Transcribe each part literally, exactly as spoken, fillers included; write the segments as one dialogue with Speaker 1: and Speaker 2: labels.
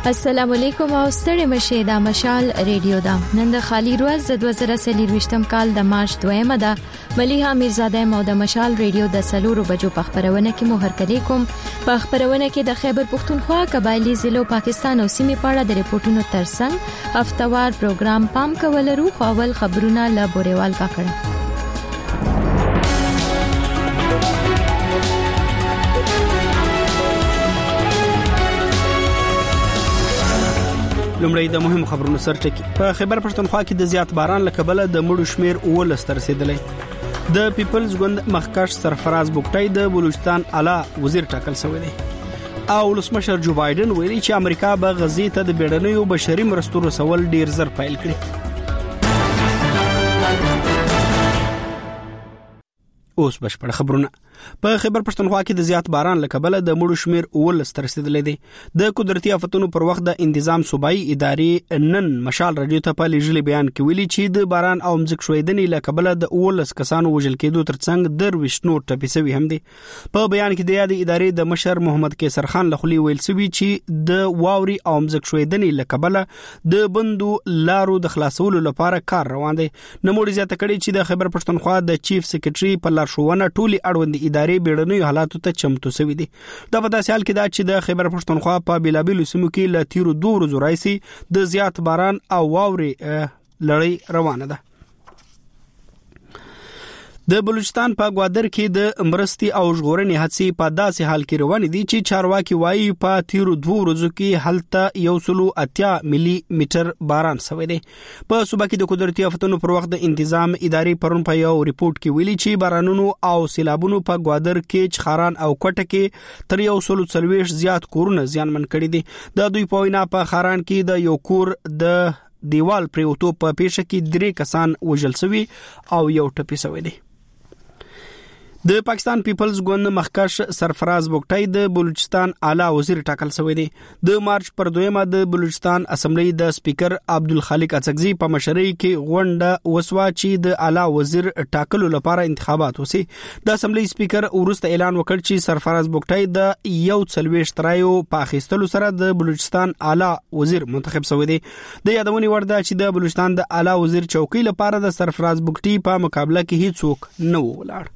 Speaker 1: السلام علیکم او ستړي مشه دا مشال ریډیو دا نن د خالی روز د دوه زره څلور کال د مارچ دویمه ده مليحه میرزاده مو د مشال ریډیو د سلورو بجو په خبرونه کې مو هرکلی کوم په خبرونه کې د خیبر پختونخوا قبایلی ضلع پاکستان او سیمې په اړه د ریپورتونو ترڅنګ هفتوار پروګرام پام کولرو خپل خبرونه له بوريوال کا کړه.
Speaker 2: لومړی د مهم خبرونو سرټکی. په خیبر پښتونخوا کې د زیات باران له کبله د مړو شمیر اولس تر رسیدلی. د پیپلز ګوند مخکښ سرفراز بوکټای د بلوچستان اعلی وزیر ټاکل شوی دی. او ولسمشر جو بایدن ویلي چې امریکا به غزې ته د بیړنیو بشري مرستو رسول ډیر زر پیل کړي. اوس بشپړ خبرونه. په خیبر پښتونخوا کې د زیات باران له کبله د مړو شمیر اولس تر رسیدلی دی. د قدرتي آفتونو پر وخت د انتظام صوبایي ادارې نن مشال رادیو ته په لېږلي بیان کې ویلي چې د باران او مځک شویدنې له کبله د اولس کسانو وژل کېدو ترڅنګ درویشت نور ټپي شوي هم دي. په بیان کې د یادې ادارې د مشر محمد کیسر خان له خولې ویل شوي چې د واوري او مځک شویدنې له کبله د بندو لارو د خلاصولو لپاره کار روان دی. نوموړي زیاته کړې چې د خیبر پښتونخوا د چیف سیکریټري په لارښوونه ټولې اړوندې ادارې بیړنیو حالاتو ته چمتو شوې دي. دا په داسې حال کې ده چې د خیبر پښتونخوا په بیلابیلو سیمو کې له تیرو دوه ورځو راهیسې د زیات باران او واورې لړۍ روانه ده. د بلوچستان په گوادر کې د مرستي او ژغورنې هڅې په داسې حال کې روان دي چې چارواکي وایي په تیرو دوه ورځو کې هلته یو سلو اتیا ملي میټر باران شوی دی. په صوبه کې د قدرتي آفتونو پر وخت د انتظام ادارې پرون په یو ریپورت کې ویلي چې بارانونو او سیلابونو په گوادر کې چخاران او کوټه کې تر یو سلو څلوېښت زیات کورونه زیانمن کړي دي. د دوی په وینا په خاران کې د یو کور د دیوال پریوتو په پیښه کې درې کسان وژل شوي او یو ټپي شوی دی. د پاکستان پیپلز ګوند مخکښ سرفراز بوکټای د بلوچستان اعلی وزیر ټاکل شوی دی. د مارچ پر دویمه د بلوچستان اسمبلی د سپیکر عبدالخالق اڅکزي په مشرۍ کې غونډه وسوه چې د اعلی وزیر ټاکلو لپاره انتخابات وسی. د اسمبلی سپیکر ورسته اعلان وکړ چې سرفراز بوکټای د یو څلوېښت رایو په اخیستلو سره د بلوچستان اعلی وزیر منتخب شوی دی. د یادونې وړ ده چې د بلوچستان د اعلی وزیر چوکۍ لپاره د سرفراز بوکټي په مقابله کې هیڅوک نه ولاړ.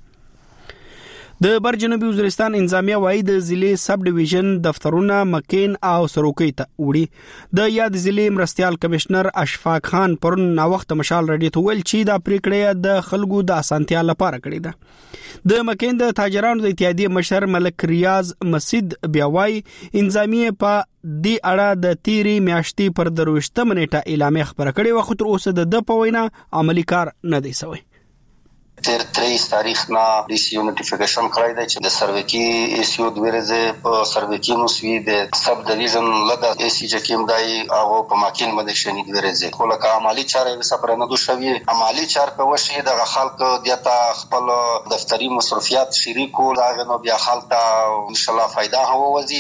Speaker 2: د بر جنوبي وزیرستان انتظامیه وایي د ضلع سب ډیویژن دفترونه مکین او سروکي ته وړي. د یاد ضلع مرستيال کمشنر اشفاق خان پرون نا وخت مشال رادیو ته ویل چې دا پریکړه د خلکو د اسانتیا لپاره کړې ده. د مکین د تاجرانو د اتحادیې مشر ملک ریاض مسجد بیا وایي انتظامیه په دې اړه د تیری میاشتې پر درويشتمه نیټه اعلامیه خبره کړې و، خو تر اوسه د د په وینا عملی کار نه دی شوی.
Speaker 3: تر تریس تاریخ نه د سی یو نوټیفیکیشن کړی دی چې د سروکی ایسیو د ورځې په سروکی نو سوي د سب ډیویژن لدا ایسی چې کوم دی او په ماکین باندې شنی د ورځې کوله کا عملی چارې سفر نه دوشوي عملی چار په وشي د خلکو دیتا خپل دفتری مصرفيات شریکو راغ نو بیا خلک ان شاء الله فائدہ هو وزي.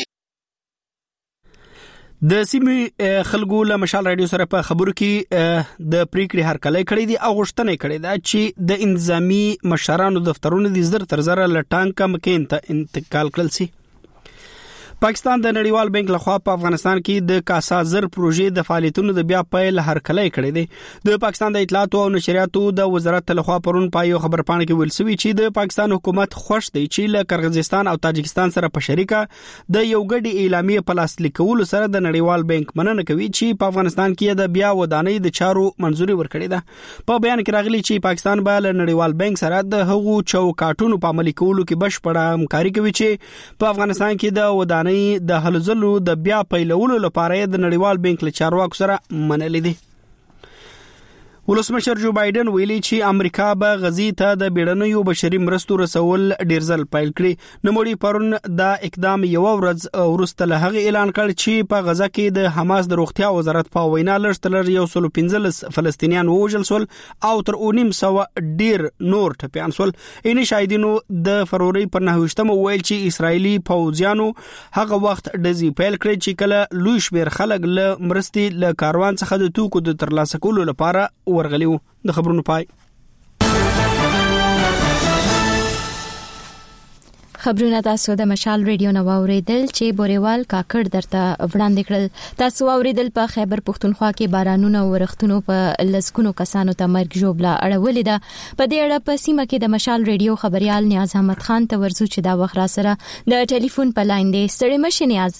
Speaker 2: د سیمې خلکو له مشال رادیو سره په خبرو کې د پریکړې هرکلی کړی دی او غوښتنه کړې ده چې د انتظامی مشرانو دفترونو د زر تر زر له ټانک مکین ته انتقال کړل شي. پاکستان د نړیوال بانک لخوا په افغانستان کې د کاسا زر پروژې د فعالیتونو د بیا پیل هرکلی کړی دی. د پاکستان د اطلاعات او نشریاتو د وزارت لخوا پرون په یو خبرپاڼه کې ویل شوی چې د پاکستان حکومت خوښ دی چې له قرغیزستان او تاجکستان سره په شریکه د یو ګډي اعلامیه په لاس لیکولو سره د نړیوال بانک مننه کوي چې په افغانستان کې د بیا ودانۍ د چارو منځوري ورکړې ده. په بیان کې راغلي چې پاکستان به له نړیوال بانک سره د هغو چوکاټونو په عملي کولو کې بشپړه همکاري کوي چې په افغانستان کې د ودانۍ د هلزلو د بیا پیلولو لپاره د نړیوال بانک له چارواکو سره منلې دي. ولسمشر جو بایدن ویلي چې امریکا به غزې ته د بیړنیو بشري مرستو رسول ډیر ځل پیل کړي. نوموړي پرون دا اقدام یو ورځ وروسته له هغه اعلان کړ چې په غزه کې د حماس د روغتیا وزارت په وینا لږ تر لږ یو سل پنځلس فلسطینیان وژل شول او تر اونیم سوه ډیر نور ټپیان شول. ان شاهدینو د فروری پر نهویشتمه ویل چې اسرایلی پوځیانو هغه وخت ډزې پیل کړې چې کله لوی شمېر خلک له مرستې له کاروان څخه د توکو د ترلاسه کولو لپاره ورغلیو. د خبرونو پای.
Speaker 1: خبرونه تاسو د مشال ریډیو نو اوریدل چې بوريوال کاکړ درته وړاندې کړل. تاسو اوریدل په خیبر پښتونخوا کې بارانونه ورښتونو په لسګونو کسانو ته مرګ ژوبله اړولې ده. په دې اړه په سیمه کې د مشال ریډیو خبريال نیاز احمد خان ته ورزو چې دا وخت را سره د ټلیفون په لاین دی. ستړي مشه نیاز.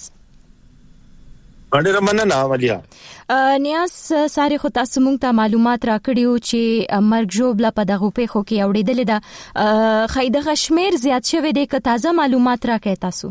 Speaker 4: ډېر مننه ملیا.
Speaker 1: نیاز ساري خو تاسو مونږ ته معلومات راکړیو چې مرګ ژوبله په دغه پیښو کې اوریدل ده. خیدغه شمیر زیات شوی دی که تازه معلومات راکړی تاسو؟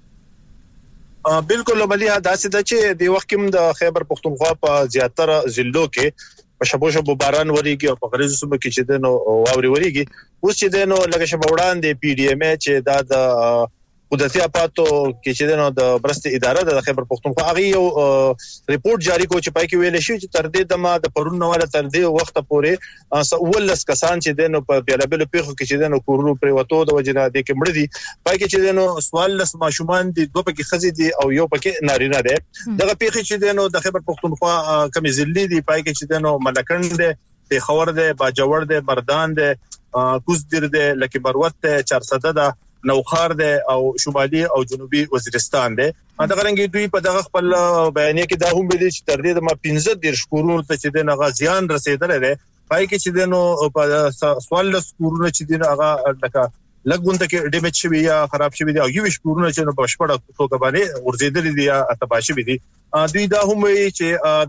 Speaker 4: بالکل ملیا، داسې ده چې د وخت کې د خیبر پښتونخوا په زیاتره ضلعو کې په شپو شپو باران وریږي او په غریزو سیمو کې چې دنو واوري وریږي. اوس چې دنو لکه شپه وړاندې پی ډی ایم چې دا د قدرتي اپاتو کې چې دنو د برست اداره د خیبر پښتونخوا هغه یو ریپورت جاری کو چې پای کې ویل شي چې تر دې دمه د پرون نواله تر دې وخت پورې ولس کسان چې دنو په بیلابل پیښو کې چې دنو کورونو پر وته د وجنه د کې مړ دي. پای کې چې دنو سوال لس ماشومان دي، دوه پکې خزي دي او یو پکې نارینه دي. دغه پیښې چې دنو د خیبر پښتونخوا کمی ضلع دي، پای کې چې دنو ملکند دي، پیښور دي، باجوړ دي، مردان دي، کوزدیر دي، لکه مروت دي، چارسده ده، نوخار ده او شمالي او جنوبي وزیرستان ده. دا غرنګي دوی په دغه خپل بیانیه کې دا هم ویلي چې تر دې د ما پنځه ډیر شکورونو ته چې د غازیان رسیدل دي. پای کې چې دنو په سوال له شکورونو چې دغه هغه لکه لګونته کې ډیمیج شوی یا خراب شوی دي او یو شکورونو چې په شپږ توګه باندې ورزيدل دي یا تباشي دي. دوی دا هم ویلي چې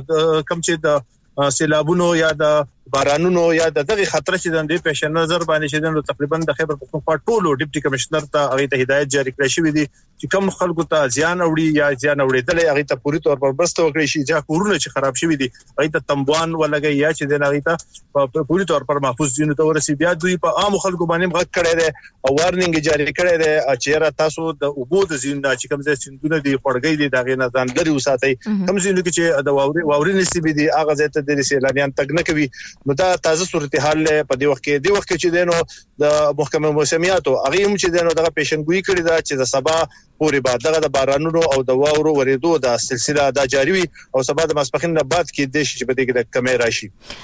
Speaker 4: د کم چې د سیلابونو یا د بارانونو یا د دغه خطر چې د دې پیش نظر باندې چې د تقریبا د خیبر پښتونخوا ټولو ډیپټي کمشنر ته هغه ته هدایت جاری کړی شوی دی چې کوم خلکو ته زیان اوړي یا زیان اوړېدل هغه ته پوری تور پر برسته وکړي شي چې کورونه چې خراب شوی دي هغه ته تمبوان ولګي یا چې د هغه ته پوری تور پر محفوظ دي نو ته ورسي. بیا دوی په عام خلکو باندې غږ کړی دی او وارنینګ جاری کړی دی چې را تاسو د وګود زیندا چې کوم ځای سندونه دي خړګي دي دغه نه ځان لري وساتي. کوم ځینو کې چې د واوري واوري نسبي دي هغه ځای ته د سیلانیان تګ نه کوي. نو دا تازه صورتحال په دې وخت کې دی وخت کې چې دینو د محکمه موسمیاتو هغه هم چې دینو دغه پیشنګوئی کړی دا چې د سبا پورې بعد دغه د بارانونو او د واورو ورېدو د سلسله دا جاری وي او سبا د ماسپخین نه بعد کې د شي په دې کې د کمی راشي.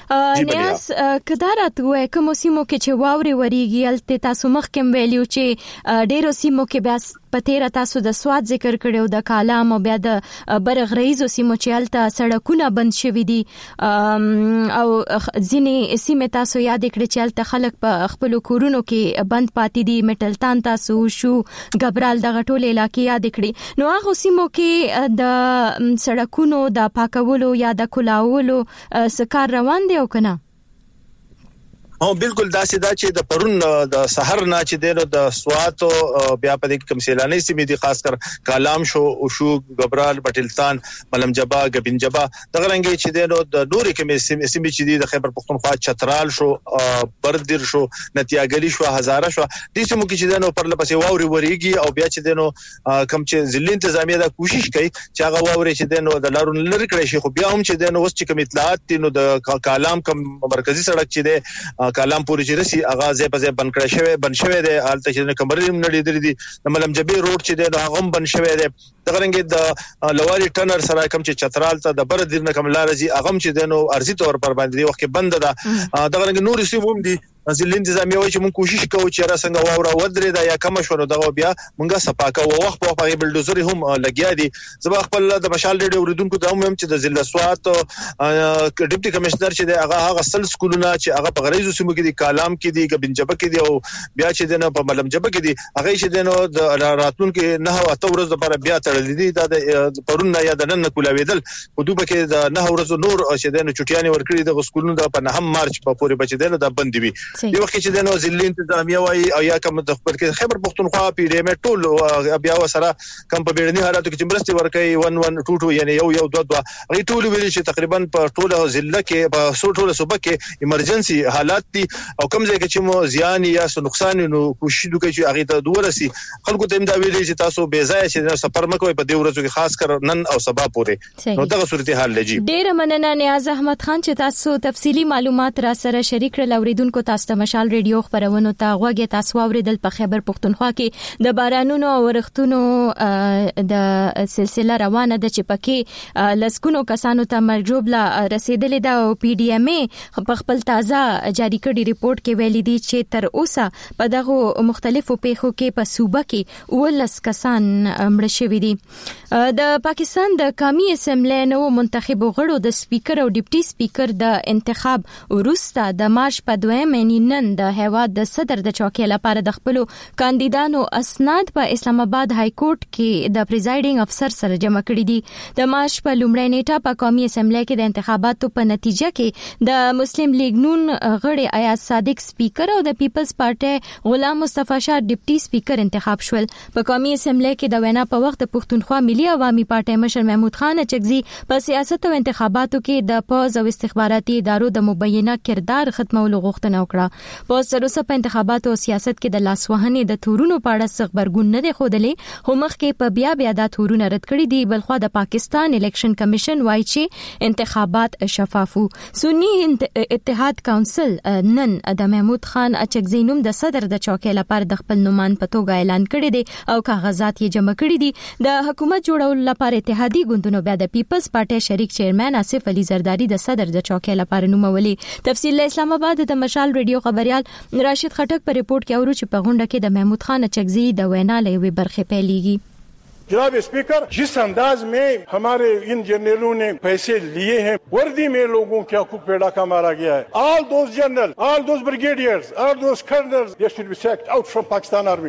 Speaker 1: نیاز کدارات وې کوم سیمو کې چې واوري وريږي الته تاسو مخکې ویلو چې ډېرو سیمو کې بیا پتیرا تاسو د سواد ذکر کړو د کالام او بیا د برغریزو سیمو چې الته سړکونه بند شوي دي او ځینې سیمه تاسو یاد کړئ چې الته خلک په خپل کورونو کې بند پاتې دي. میټلتان تاسو شو غبرال دغه ټول علاقې یاد کړئ. نو هغه سیمو کې د سړکونو د پاکولو یا د کلاولو سکار روان دی او کنه؟
Speaker 4: او بالکل داسې دا چې د پرون د سحر نه چې د سوات بیا په دې کوم سیلاني سیمې دي خاص کر کالام شو او شو غبرال بټلتان ملم جبا غبن جبا دغه رنګي چې د نوري کوم سیمې چې دي د خیبر پښتونخوا چترال شو بردیر شو نتیاګلی شو هزاره شو دې سیمو کې چې د پر لپسې واوري وريږي او بیا چې د کم چې ځل انتظامیه دا کوشش کوي چې هغه واوري چې د لارون لری کړی شي. خو بیا هم چې د اوس چې کوم اطلاعات دي نو د کالام کوم مرکزی سړک چې د کالام پوری چې رسی اغاز په ځای بند کړی شوی بند شوی دی حالت چې کمرې نړۍ درې دي د ملم جبی روډ چې دی هغه هم بند شوی دی. دغه رنګ د لوالي ټنر سره کوم چې چترال ته د بر دیر نه کوم لار زی اغم چې دنو ارزي تور پر باندې دی وخت بند ده. دغه رنګ نور سیموم دي ځل انتظامیه وایي چې موږ کوشش کوو چې را څنګه واوره ودرې دا یا کم شو دغه بیا موږ صفاکه او وخت په وخت بلډوزر هم لګیا دي. زما خپل د مشال ریډیو اوریدونکو ته هم چې د ضلع سوات ډیپټي کمشنر چې دی هغه هغه سل سکولونه چې هغه په غریزو سیمو کې دي کالام کې دي غبن جبه کې دي او بیا چې دنه په ملم جبه کې دي هغه چې دنه د راتلون کې نه او اته ورځې لپاره بیا تړلې دي د پرون نه یا د نن کولاویدل په دوبه کې د نه ورځې نور چې دنه چټیانه ورکړي د سکولونو د په نهم مارچ په پورې بچ دنه د بند وي. دی وخت چې دنه ځل انتظامیه وایي او یا کوم د خبر کې خبر پښتونخوا پی ډی ایم ټول بیا وسره کوم په بیړني حالاتو کې چې مرستي ورکوي ون ون ټو ټو یعنی یو یو دوه دوه غي ټول ویل چې تقریبا په ټول ضلع کې په ټول صوبه کې ایمرجنسي حالات دي او کوم ځای کې چې مو زیان یا نقصان نو کوشش وکړي چې هغه ته دورسي خلکو ته دا ویلي چې تاسو بے ځای چې سفر مکوئ په دې ورځو کې خاص کر نن او سبا پورې. نو دغه صورتحال لږی
Speaker 1: ډیر مننه نیاز احمد خان چې تاسو تفصیلی معلومات را سره شریک کړل اوریدونکو تاسو اوس د مشال ریډیو خبرونو ته غوږی تاسو اوریدل په خیبر پختونخوا کې د بارانونو او ورښتونو د سلسله روانه ده چې پکې لسکونو کسانو ته مرجوبله رسیدلې ده او پی ډی ایم ای په خپل تازه جاری کړي ریپورت کې ویلي دي چې تر اوسه په دغه مختلفو پیښو کې په صوبه کې ولس کسان مړه شوي دي. د پاکستان د قومي اسمبلی نو منتخب غړو د سپیکر او ډیپټي سپیکر د انتخاب وروسته د مارچ په دویمه نن د هیواد د صدر د چوکۍ لپاره د خپل کاندیدانو اسناد په اسلام آباد های کورټ کې د پریزایډینګ افسر سره جمع کړي دي. د مارچ په لومړۍ نیټه په قومي اسمبلی کې د انتخاباتو په نتیجه کې د مسلم لیگ نون غړي ایاز صادق سپیکر او د پیپلز پارټي غلام مصطفی شاه ډیپټي سپیکر انتخاب شول. په قومي اسمبلی کې د وینا په وخت د پښتونخوا ملي عوامي پارټي مشر محمود خان اچکزي په سیاست او انتخاباتو کې د پوز او استخباراتي ادارو د مبینه کردار ختمولو غوښتنه وکړه. پوز تر اوسه په انتخاباتو او سیاست کې د لاسوهنې د تورونو په اړه څه خبرګون نه دی ښودلی، خو مخکې په بیا بیا دا تورونه رد کړي دي. بلخوا د پاکستان الیکشن کمیشن وایي چې انتخابات شفاف وو. سنی اتحاد کونسل نن د محمود خان اچکزي نوم د صدر د چوکۍ لپاره د خپل نومان په توګه اعلان کړی دی او کاغذات یې جمع کړي دي. د حکومت جوړولو لپاره اتحادی ګوندونو بیا د پیپلز پارټي شریک چیرمن آصف علي زرداری د صدر د چوکۍ لپاره نومولي. تفصیل اسلام آباد د مشال ریډیو خبريال راشد خټک په ریپورت کې اورو چې په غونډه کې د محمود خان اچکزي د وینا لوي برخه پیلېږي.
Speaker 5: जनाब स्पीकर, जिस अंदाज में हमारे इन जनरलों ने पैसे लिए हैं, वर्दी में लोगों के हकूक पे डाका मारा गया है. All those generals, all those brigadiers, all those colonels, they should be sacked out from Pakistan Army.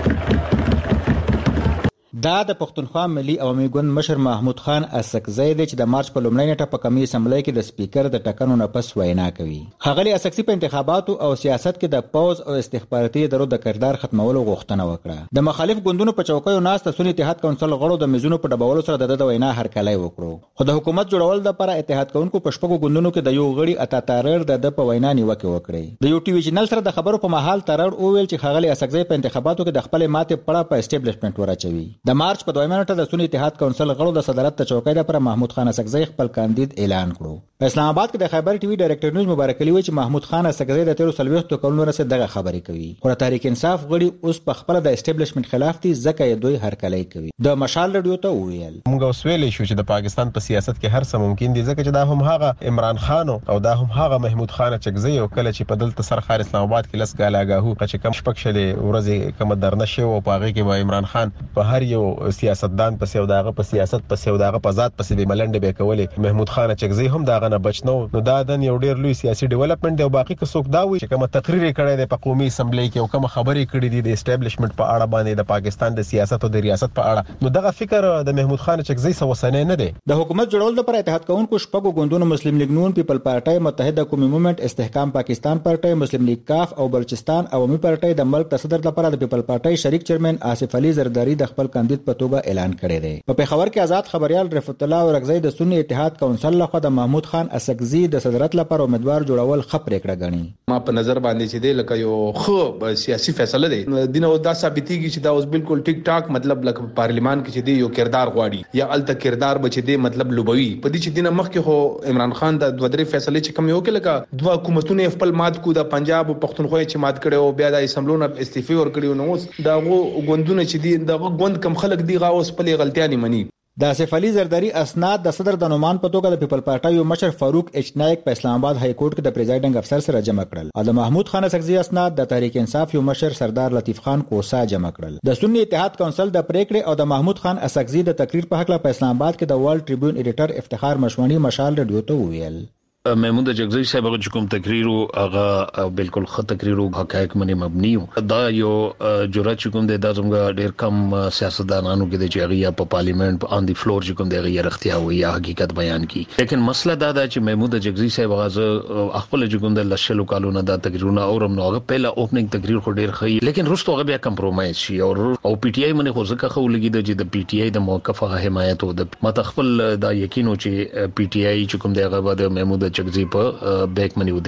Speaker 6: دا د پښتونخوا ملي عوامي ګوند مشر محمود خان اسکزی دی چې د مارچ په لومړۍ نیټه په قومي اسمبلی کې د سپیکر د ټاکنو نه پس وینا کوي. ښاغلي اسکزي په انتخاباتو او سیاست کې د پوز او استخباراتي ادارو د کردار ختمولو غوښتنه وکړه. د مخالف ګوندونو په چوکیو ناست سنی اتحاد کونسل غړو د میزونو په ډبولو سره د وینا هرکلی وکړو. خو د حکومت جوړول لپاره اتحاد کوونکو په شپږو ګوندونو کې د یو غړي اتاتارر د په وینا نیوکه وکړه. د یو ټي وی چینل سره د خبرو په محل ترر او ویل چې ښاغلي اسکزي په انتخاباتو کې د خپل ماتې پړه په اسټابلیشمنت ورچوي. د مارچ په دویمه د سنی اتحاد کونسل غړو د صدارت ته چوکۍ لپاره محمود خان اسکزی خپل کاندید اعلان کړو. په اسلام آباد کې د خیبر ټي وی ډایریکټر نیوز مبارک علي وایي چې محمود خان اسکزی د تیر سلويختو کلونو رسې دغه خبرې کوي. خو تحریک انصاف غړي اوس په خپل د اسټابلیشمنت خلاف دي ځکه یې دوی هرکلی کوي. د مشال ریډیو ته ویل
Speaker 7: موږ اوس ویلې شو چې د پاکستان په سیاست کې هر څه ممکن دي ځکه چې دا هم هغه عمران خان او دا هم هغه محمود خان اچکزی او کله چې په دلته سرخار اسلام آباد کې لس ګالاګاهو چې کم شپک شلې ورځې کوم درنه شو او په هغه کې به عمران خان په هر یو سیاستدان په سیو داغه په سیاست په سیو داغه په ذات په سیمه ملنډ به کولې. محمود خان اچکزی هم داغه نه بچنو. نو دا د یو ډیر لوی سیاسي ډیولپمنٹ دی او باقي که څوک دا وي چې کوم تقریر کړی دی په قومي اسمبلی کې او کوم خبرې کړې دي د اسټابلیشمنت په اړه باندې د پاکستان د سیاست او د ریاست په اړه، نو دغه فکر د محمود خان اچکزی سو وسنه نه دی.
Speaker 6: د حکومت جوړول لپاره اتحاد کوونکو شپږو ګوندونو مسلم لیگ نون، پیپل پارټي، متحده قومي موومېنټ، استحکام پاکستان پارټي، مسلم لیگ کاف او بلوچستان عوامي پارټي د ملک د صدر لپاره د پیپل پارټي شریک چیرمن آصف علي زرداری د خپل کاندید په توګه اعلان کړی دی. په پیښور کې آزاد خبريال رفعت الله اورغزی د سنی اتحاد کونسل لخوا د محمود خان اسکزي د صدرت لپاره امیدوار جوړول خبرې کړه غني.
Speaker 8: ما په نظر باندې چې دی لکه یو خو سیاسي فیصله دی دینه دا ثابتېږي چې دا اوس بالکل ټیک ټاک مطلب لکه پارلیمان کې چې دی یو کردار غواړي یا الته کردار بچ دی مطلب لوبوي. په دې چې دینه مخکې هو عمران خان د دوه درې فیصله چې کوم یو کې لکه دوه حکومتونه خپل مات کو د پنجاب او پښتونخوا چې مات کړي او بیا د اسمبلونو استعفا ور کړي نو اوس دا غوندونه چې دی د غوند کم خلک دی غاوس په غلطیاں نه مني.
Speaker 6: د آصف علي زرداری اسناد د صدر د نومان په توګه د پیپل پارټي مشر فاروق ایچ نایک په اسلام آباد های کورټ کې د پریزایډینګ افسر سره جمع کړل او د محمود خان اسکزي اسناد د تحریک انصاف یو مشر سردار لطیف خان کوسا جمع کړل. د سنی اتحاد کونسل د پریکړې او د محمود خان اسکزي د تقریر په حق په اسلام آباد کې د ورلد ټریبیون ایډیټر افتخار مشوانی مشال ریډیو ته ویل
Speaker 9: محمود اچکزی صاحب چې کوم تقریر هغه بالکل خط تقریر او حقایق باندې مبني و. دا یو جرأت چې کوم د دازمګه ډیر کم سیاستدانانو کې د چېغیا په پارلیمنت په ان دی فلور چې کوم د غیر اختیار وي یا حقیقت بیان کی. لیکن مسله دا ده چې محمود اچکزی صاحب هغه خپل چې کوم د لشلو کالونه دا تقریرونه اورم نو هغه पहिला اوپننګ تقریر خو ډیر خې لیکن رستو هغه بیا کمپرومایز شي او او پی ټی آی باندې خو ځکه خو لګید چې د پی ټی آی د موقفه حمایت او د متخفل دا یقینو چې پی ټی آی چې کوم د هغه د محمود اچکزی په بیک منی ودرېږي.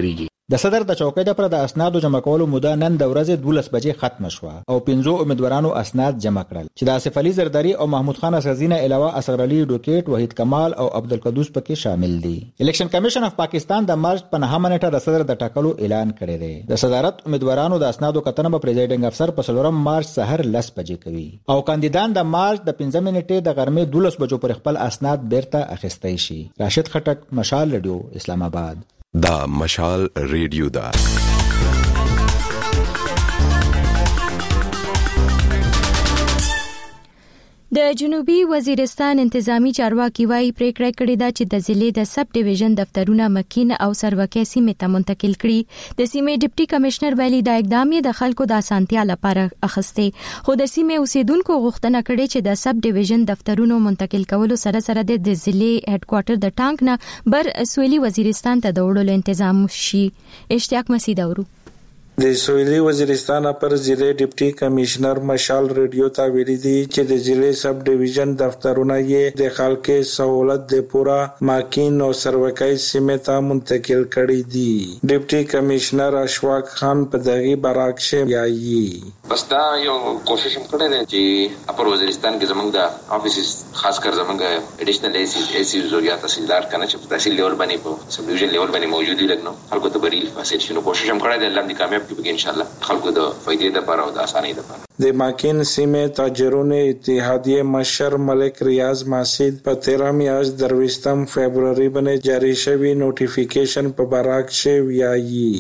Speaker 6: د صدر د چوکۍ د پر د اسنادو جمع کولو موده نن د ورځې دولس بجې ختم شوه او پنځو امیدوارانو اسناد جمع کړل چې د آصف علي زرداری او محمود خان اسغزی نه علاوه اصغر علي ډوکیټ، وحید کمال او عبدالقدوس پکې شامل دي. الیکشن کمیشن اف پاکستان د مارچ په نهمه نیټه د صدر د ټاکلو اعلان کړی دی. د صدارت امیدوارانو د اسنادو کتنه په پریزایډینګ افسر په څلورم مارچ سحر لس بجې کوي او کاندیدان د مارچ د پنځمې نیټې د غرمې دولس بجو پر خپل اسناد بیرته اخیستی شي. راشد خټک، مشال رادیو، اسلام آباد.
Speaker 10: دا مشال ریډیو دا
Speaker 1: د جنوبي وزیرستان انتظامی چارواکي وايي پریکړه کړې ده چې د ضلع د سب ډیویژن دفترونه مکین او سروکې سیمې ته منتقل کړي. د سیمې ډیپټي کمشنر ویلي دا اقدام یې د خلکو د اسانتیا لپاره اخیسته، خو د سیمې اوسیدونکو غوښتنه کړې چې د سب ډیویژن دفترونو منتقل کولو سره سره د ضلع هډ کوارټر د ټانک نه بر سویلي وزیرستان ته د وړلو تنظیم شي. اشتیاق مسعود اورو.
Speaker 11: د سویلي وزیرستان پر ضلع ډیپټي کمشنر مشال ریډیو ته ویلي دي چې د ضلع سب ډیویژن دفترونه یې د خلکو سہولت د پورا ماکین او سروکای سیمې ته منتقل کړي دي. ډیپټي کمشنر اشفاق خان په دغه براکشه یایي
Speaker 12: بس دا یو کوشش هم کړی دی چې اپر وزیرستان کې زمونږ د افیسز خاص کر زمونږ اډیشنل ایسی ایسی زوریا تحصیلدار کنه چې تحصیل لیول باندې په سب ډیویژن لیول باندې موجود دي لګنو خلکو ته بریل فاسیل شنو کوشش هم کړی دی الله دې کامیاب کړي ان شاء الله خلکو د فائدې لپاره او د اسانۍ لپاره.
Speaker 11: د ماکین سیمې تاجرونو اتحادیه مشر ملک ریاض ماسید په تیرہ میاشت درویشتم فبرवरी باندې جاری شوی نوټیفیکیشن په براکشه ویایي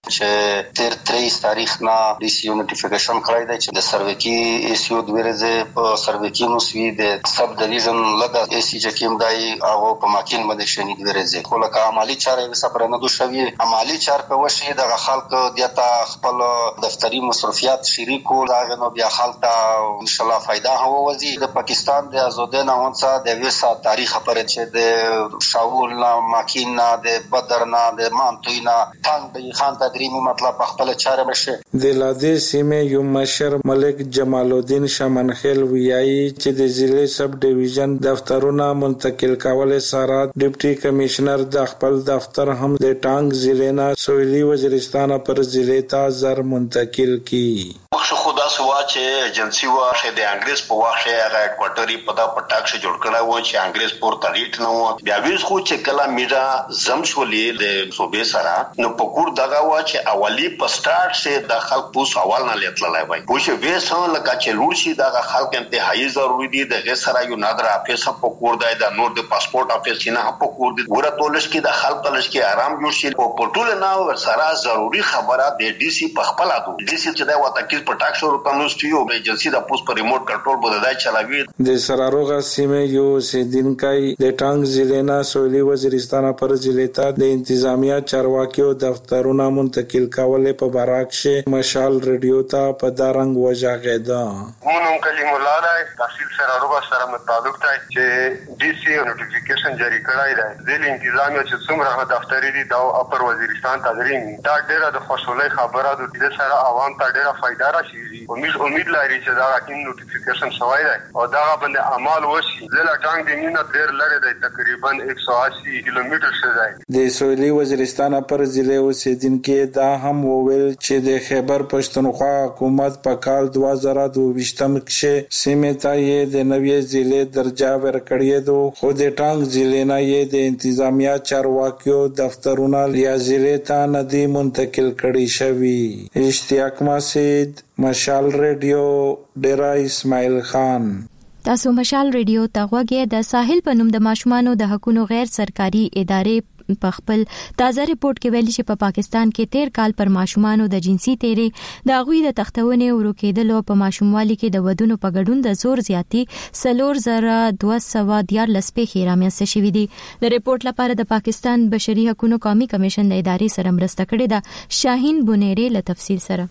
Speaker 3: چې تر تریس تاریخ نه ریسیو نوټیفیکیشن کړی دی چې د سروکی ایسیو د ورځې په سروکی مسوي د سب ډیویژن لګا ایسی چې کوم دی هغه په ماکین باندې شنی د ورځې خو لکه عملی چارې وسپره نه دوشوي عملی چار په وشي د خلک دیتا خپل دفتری مصرفيات شریکو داغه نو بیا خلک ان شاء الله فائدہ هو وزي د پاکستان د آزادۍ نه ونڅه د وسا تاریخ پر چې د شاول نه ماکین نه د بدر نه د مانتوینا څنګه د خان درېمه مطلب خپل چاره بشه.
Speaker 11: د لادې سیمې یو مشر ملک جمال الدین شمنخیل ویایي چې د ضلع سب ډیویژن دفترونه منتقل کول سره ډیپټي کمشنر د خپل دفتر هم د ټانګ ضلع نه سویلي وزیرستان پر ضلع ته زر منتقل کی.
Speaker 13: وخت خدا سوا چې ایجنسی واشه د انګریز په واشه هغه کوارټري پدا پټاک شه جوړ کړه و چې انګریز پور تریټ نه و بیا ویس خو چې کلا میرا زمشولې د صوبې سره نو پکور دغه و چې اولی په سٹارټ سه د خلک په سوال نه لټلای وای پوه ویسه لکه چې لور شي د خلک انتهایی ضروری دي د سره یو نادر افیس په کور دی د نور د پاسپورت افیس نه په کور دی ګوره تولش کې د خلک تلش کې آرام جوړ شي په پټول نه ور سره ضروری خبره د ډي سي په خپل ادو ډي سي چې دا وته کې پټاک شروع تنوستیو ایجنسی د پوس پر ریموټ کنټرول بودای چلاوي.
Speaker 11: د سراروغه سیمې یو سیدینکای د ټانګ ضلع نه سویلي وزیرستان پر ضلع ته د انتظامیه چارواکیو دفترونه منتقل کولې په براکشه مشال ریډیو ته په دارنګ وجاغیدا.
Speaker 14: مونږ کلیم الله راي تحصیل سراروغه سره متعلق دی چې ډي سي نوټیفیکیشن جاری کړای دی د انتظامیه چې څومره دفترې دي د اپر وزیرستان ته درېږي دا ډېره د خوشحالۍ خبره ده د سره عوام ته ډېره فائدہ راشي. امید امید لري چې دا راکین نوټیفیکیشن شوی دی او دا باندې عمل وشي. زله ټانګ د مینه ډېر لري دی تقریبا ایک سو اسی کیلومتر شوی دی.
Speaker 11: د سویلي وزیرستان پر ضلع اوسیدونکو دا هم وویل چې د خیبر پښتونخوا حکومت په کال دوه زره دوه ویشتم کې سیمې ته یې د نوې ضلع درجه ورکړې دو خو د ټانګ ضلع نه یې د انتظامیه چارواکیو دفترونه لیا ضلع ته ندی منتقل کړي شوی. اشتیاق مسعود، مشال ریډیو، ډیرا اسماعیل خان.
Speaker 1: تاسو مشال ریډیو ته غوږی د ساحل په نوم د ماشومانو د حقوقو غیر سرکاري ادارې په خپل تازه ریپورت کې ویلي چې په پا پاکستان کې تیر کال پر ماشومانو د جنسي تیرې د غوي د تختونې ورکېدلو په ماشوموالي کې د ودونو په ګډون د زور زیاتی سلور زره دوه سوه دیارلس پیښې رامنځته شوې دي. د ریپورت لپاره د پاکستان بشري حقوقو قومي کمیشن د ادارې سره مرسته کړې ده. شاهین بونيري له تفصیل سره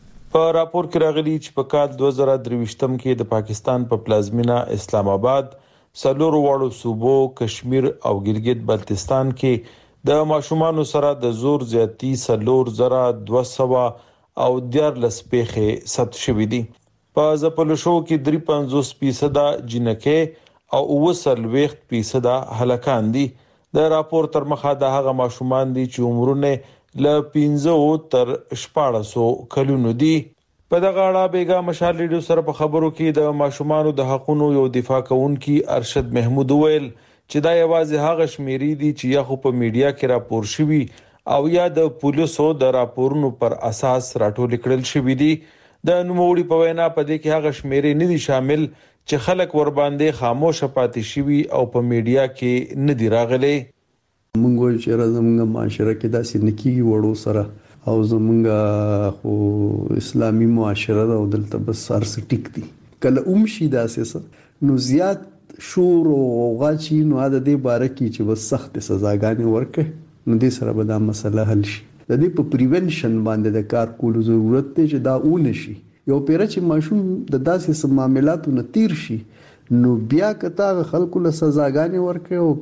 Speaker 15: په راپور کې راغلي چې په کال دوه زره درویشتم کې د پاکستان په پلازمینه اسلام آباد سلور واړو صوبو کشمیر او ګلګت بلتستان کې د ماشومانو سره د زور زیاتی سلور زره دوه سوه او دیارلس پیښې ثبت شوې دي. په ځپلو شو کې درې پنځوس فیصد جنکې او اوه څلوېښت فیصد هلکان دي. د راپور تر مخه د هغه ماشومان دي چې عمرونه ل پنځه تر شپاړسو کلونو دي. په دغه اړه بیګا مشال ریډیو سره په خبرو کې د ماشومانو د حقوقو یو دفاع کوونکی ارشد محمود ویل چې دا یوازې هغه شمیرې دي چې یا خو په میډیا کې راپور شوي او یا د پولیسو د راپورونو پر اساس راټول کړل شوي دي. د نوموړي په وینا په دې کې هغه شمیرې نه دي شامل چې خلک ور باندې خاموش پاتې شوي او په میډیا کې نه دی راغلي.
Speaker 16: مونږ چې راځمږه معاشره کې داسې نکیږي وړو سره او زمونږه خو اسلامي معاشره دا دلته بس سر سټیک دي کله اوم شي داسې نو زیات شور او غاچی نو عادت دی باره کې چې بس سخت سزاګانې ورکړي نو دې سره به دا مسله حل شي. د دې په پریونشن باندې د کار کولو ضرورت دی چې دا اون شي. یو پیر چې ماشوم د داسې معاملاتو نه تیر شي نو بیا کته خلکو له سزاګانې ورکړي او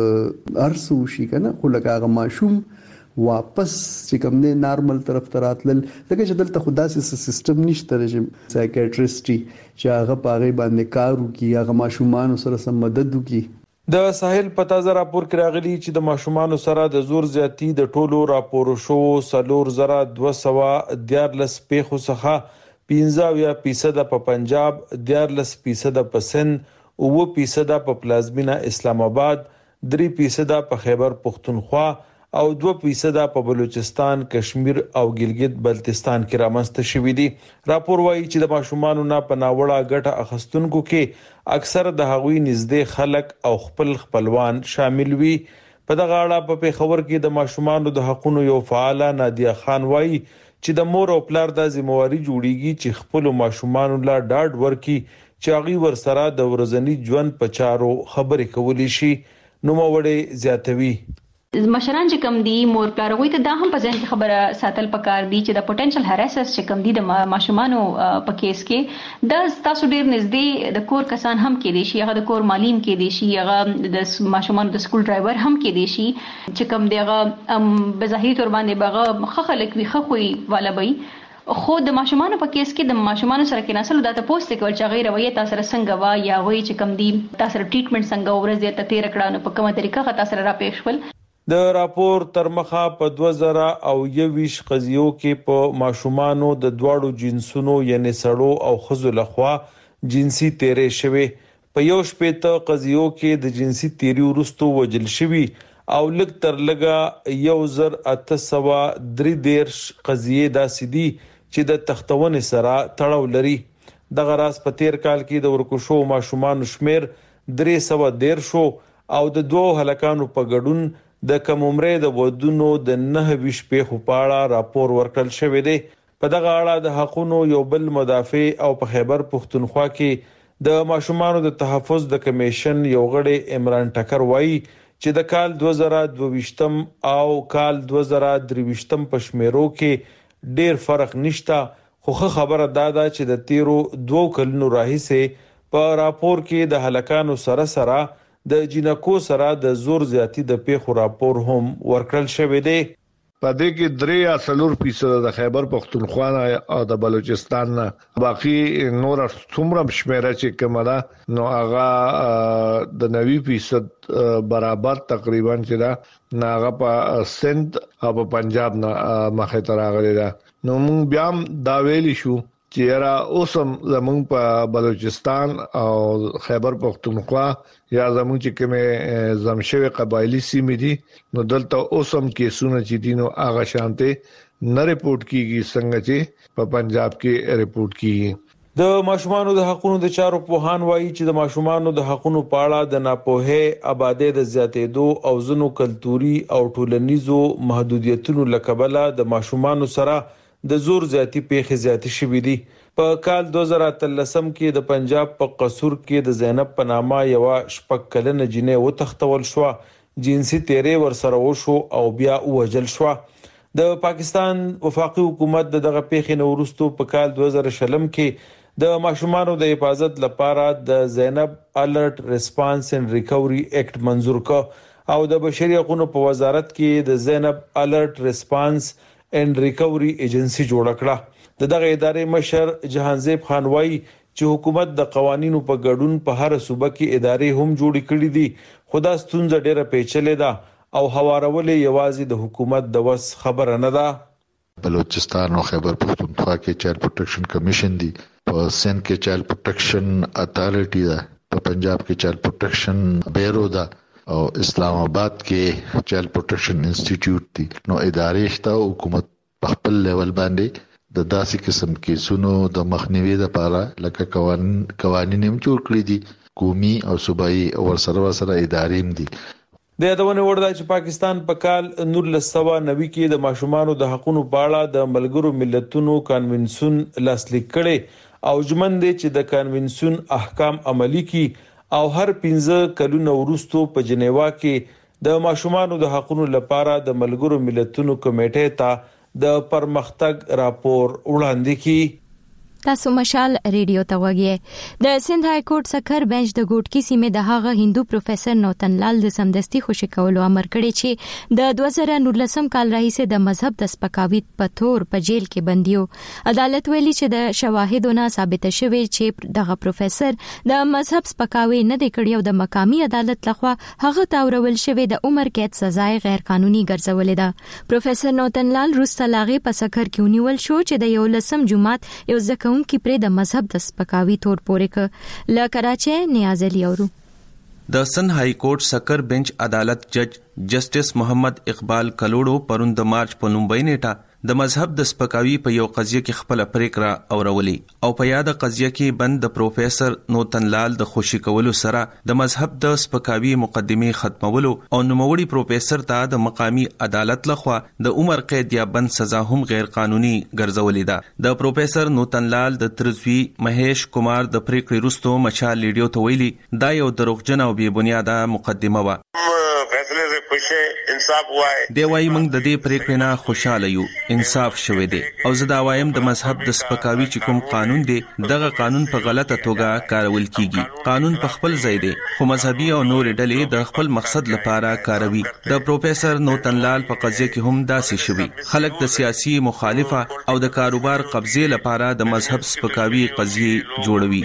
Speaker 16: ک ارسو شي کنه خو لکه هغه ماشوم واپس چې کوم نه نارمل طرف ته راتلل لکه چې دلته خدا سي سیستم نشته چې سایکیاټریسټي چې هغه پاغي باندې کار وکي هغه ماشومان سره سم مدد وکي.
Speaker 15: د ساحل پتا زرا پور کې راغلي چې د ماشومان سره د زور زیاتی د ټولو راپورو شو سلور زرا دوه سوه دیارلس پیښو څخه پنځه فیصد په پنجاب دیارلس فیصد په سند او فیصد په پلازمینا اسلام آباد درې فیصد په خیبر پختونخوا او دوه فیصد په بلوچستان کشمیر او ګلګت بلتستان کې رامنځته شوې دي. راپور وايي چې د ماشومان نه پناوړه ګټه اخستونکو کې اکثر د هغوی نږدې خلک او خپل خپلوان شامل وي. په دغه اړه په پیښور کې د ماشومان د حقوقو یو فعال نادیه خان وايي چې د مور او پلار د ذمہواری جوړیږي چې خپل ماشومان لا ډاډ ورکي چې هغه ور سره د ورځنی ژوند په چارو خبرې کولی شي. نو موړې زیاتوي
Speaker 17: مشران چې کم دي مور پلار وي ته دا هم په ځین کې خبره ساتل پکار دي چې د پوتنشل هراسرز چې کم دي د ماشومانو په کیس کې د تاسو ډیر نږدې د کور کسان هم کې دي شي هغه د کور معلم کې دي شي هغه د ماشومانو د سکول ډرایور هم کې دي شي چې کم دی هغه بظاهر تور باندې بغه خخلک وي خخوي والا وي خو د ماشومانو په کیس کې د ماشومانو سره کې نسل د تاسو ته کول چې غیر رویه تاسو سره څنګه وا یا وای چې کم دي تاسو سره ټریټمنټ څنګه ورځ ته تیر کړه نو په کومه طریقه خاطر سره را پېښ ول.
Speaker 15: د راپور تر مخه په دوه زره او یویش قضیو کې په ماشومانو د دواړو جنسونو یعنی سړو او ښځو لخوا جنسي تیرې شوي. په یو شپېته قضیو کې د جنسي تیری وروسته وجل شوي او لږ تر لږه یو زر اته سوه درې دیرش قضیې داسې دي چې د تختونې سره تړاو لري. دغه راز په تیر کال کې د ورکوشو ماشومانو شمیر درې سوه دیرشو او د دوو هلکانو په ګډون د کم عمرې د ودونو د نه ویش پیښو په اړه راپور ورکړل شوی دی. په دغه اړه د حقوقو یو بل مدافع او په خیبر پختونخوا کې د ماشومانو د تحفظ د کمیشن یو غړی عمران ټکر وایي چې د کال دوه زره دوه او کال دوه زره درې په شمیرو کې ډیر فرق نشته خو خبره دا ده چې د تیرو دوه کلونو راهیسې په راپور کې د هلکانو سره سره د جنکو سره د زور زیاتی د پیښو راپور هم ورکړل شوی دی.
Speaker 18: په دې کې درې یا څلور فیصد د خیبر پختونخوا او د بلوچستان نه باقي نور څومره شمیره چې کومه ده نو هغه د نوي فیصد برابر تقریبا چې دا هغه په سند او په پنجاب نه مخه تر راغلی ده. نو موږ بیا دا ویلی شو چې را اوسم زمونږ په بلوچستان او خیبر پختونخوا یا زمونږ چې کومه زمشوي قبایلی سیمې دي نو دلته اوسم کیسونه چې دي نو هغه شانته نه ریپورت کیږي څنګه چې په پنجاب کې ریپورت کیږي.
Speaker 15: د ماشومانو د حقوقو د چارو پوهان وایي چې د ماشومانو د حقوقو په اړه د ناپوهه آبادی د زیاتېدو او ځنو کلتوري او ټولنیزو محدودیتونو لکبله د ماشومانو سره د زور زیاتی پیښې زیاتې شوې دي. په کال دوه زره اتلسم کې د پنجاب په قصور کې د زینب په نامه یو شپږ کلنه جنې وتښتول شو جنسي تیرې ورسره وشو او بیا وژل شو. د پاکستان وفاقي حکومت دغه پیښې نو وروسته په کال دوه زره شلم کې د ماشومانو د حفاظت لپاره د زینب الرټ ریسپانس اینڈ ریکوري ایکټ منزور کړ او د بشري حقوقو په وزارت کې د زینب الرټ ریسپانس اینڈ ریکوري ایجنسی جوړ کړه. د دغه ادارې مشر جهانزیب خان وایي چې حکومت د قوانینو په ګډون په هر صوبه کې ادارې هم جوړې کړې دي خو دا ستونزه ډېره پیچلې ده او هوارول یوازې د حکومت د وس خبره نه ده.
Speaker 19: بلوچستان او خیبر پختونخوا کې چایلډ پروټیکشن کمیشن دی، په سند کې چایلډ پروټیکشن اتھارټی ده، په پنجاب کې چایلډ پروټیکشن بیورو ده او اسلام آباد کې چایلډ پروټیکشن انسټیټیوټ دی. نو ادارې شته حکومت په خپل لیول باندې د داسې قسم کیسونو د مخنیوي لپاره لکه قوانین قوانین هم جوړ کړی دي، قومي او صوبایي او ورسره ورسره ادارې هم دي.
Speaker 15: د یادونه وړ ده چې پاکستان په کال نولس سوه نوي کې د ماشومانو د حقوقو په اړه د ملګرو ملتونو کنونسیون لاسلیک کړي او ژمن دي چې د کنونسیون احکام عملی کړي او هر پنځه کلونه وروسته په جنیوا کې د ماشومانو د حقوقو لپاره د ملګرو ملتونو کمیټې ته د پرمختګ راپور وړاندې کړي.
Speaker 1: تاسو مشال ریډیو ته وګورئ. د سند های کورټ سکر بنچ د ګوټکی سیمې د هغه هندو پروفیسور نوتن لال د سمدستي خوشی کولو امر کړی چې د دوه زره نولسم کال راهیسې د مذهب د سپکاوي په تور په جیل کې بندیو. عدالت ویلي چې د شواهدونو ثابت شوی چې دغه پروفیسور د مذهب سپکاوي نه دی کړی او د مقامی عدالت لخوا هغه تاورول شوی د عمر قید سزا غیر قانوني ګرځولې ده. پروفیسور نوتن لال روسته لاغي په سکر کې ونیول شو چې د یو لسم جمعات یو ځکه کی پر د مذهب د سپکاوي تور پورې ک ل کراچي نیاز علي اورو.
Speaker 20: د سن های کورټ سکر بنچ عدالت جج جسټس محمد اقبال کلوړو پرون د مارچ په نومبر نیټه د مذهب د سپکاوي په یو قضیه کې خپل پریکړه اورولي او په یاد قضیه کې بند د پروفیسور نوتن لال د خوشی کولو سره د مذهب د سپکاوي مقدمه ختمولو او نوموړي پروفیسور ته د مقامی عدالت لخوا د عمر قید یا بند سزا هم غیر قانوني ګرځولې ده. د پروفیسور نوتن لال د ترزوی مهیش کمار د پریکړې وروسته مشال لیډیو ته ویلي دا یو دروغجن او بې بنیاده مقدمه و. دی وايي موږ د دې پریکړې نه خوشاله یو، انصاف شوه دی او زه دا وایم د مذهب د سپکاوي چې کوم قانون دی دغه قانون په غلطه توګه کارول کیږي. قانون په خپل ځای دی خو مذهبي او نور ډلې د خپل مقصد لپاره کاروي. د پروفیسور نوتن لال په قضیه کې هم داسې شوی. خلک د سیاسي مخالفه او د کاروبار قبضه لپاره د مذهب سپکاوي قضیه جوړوي.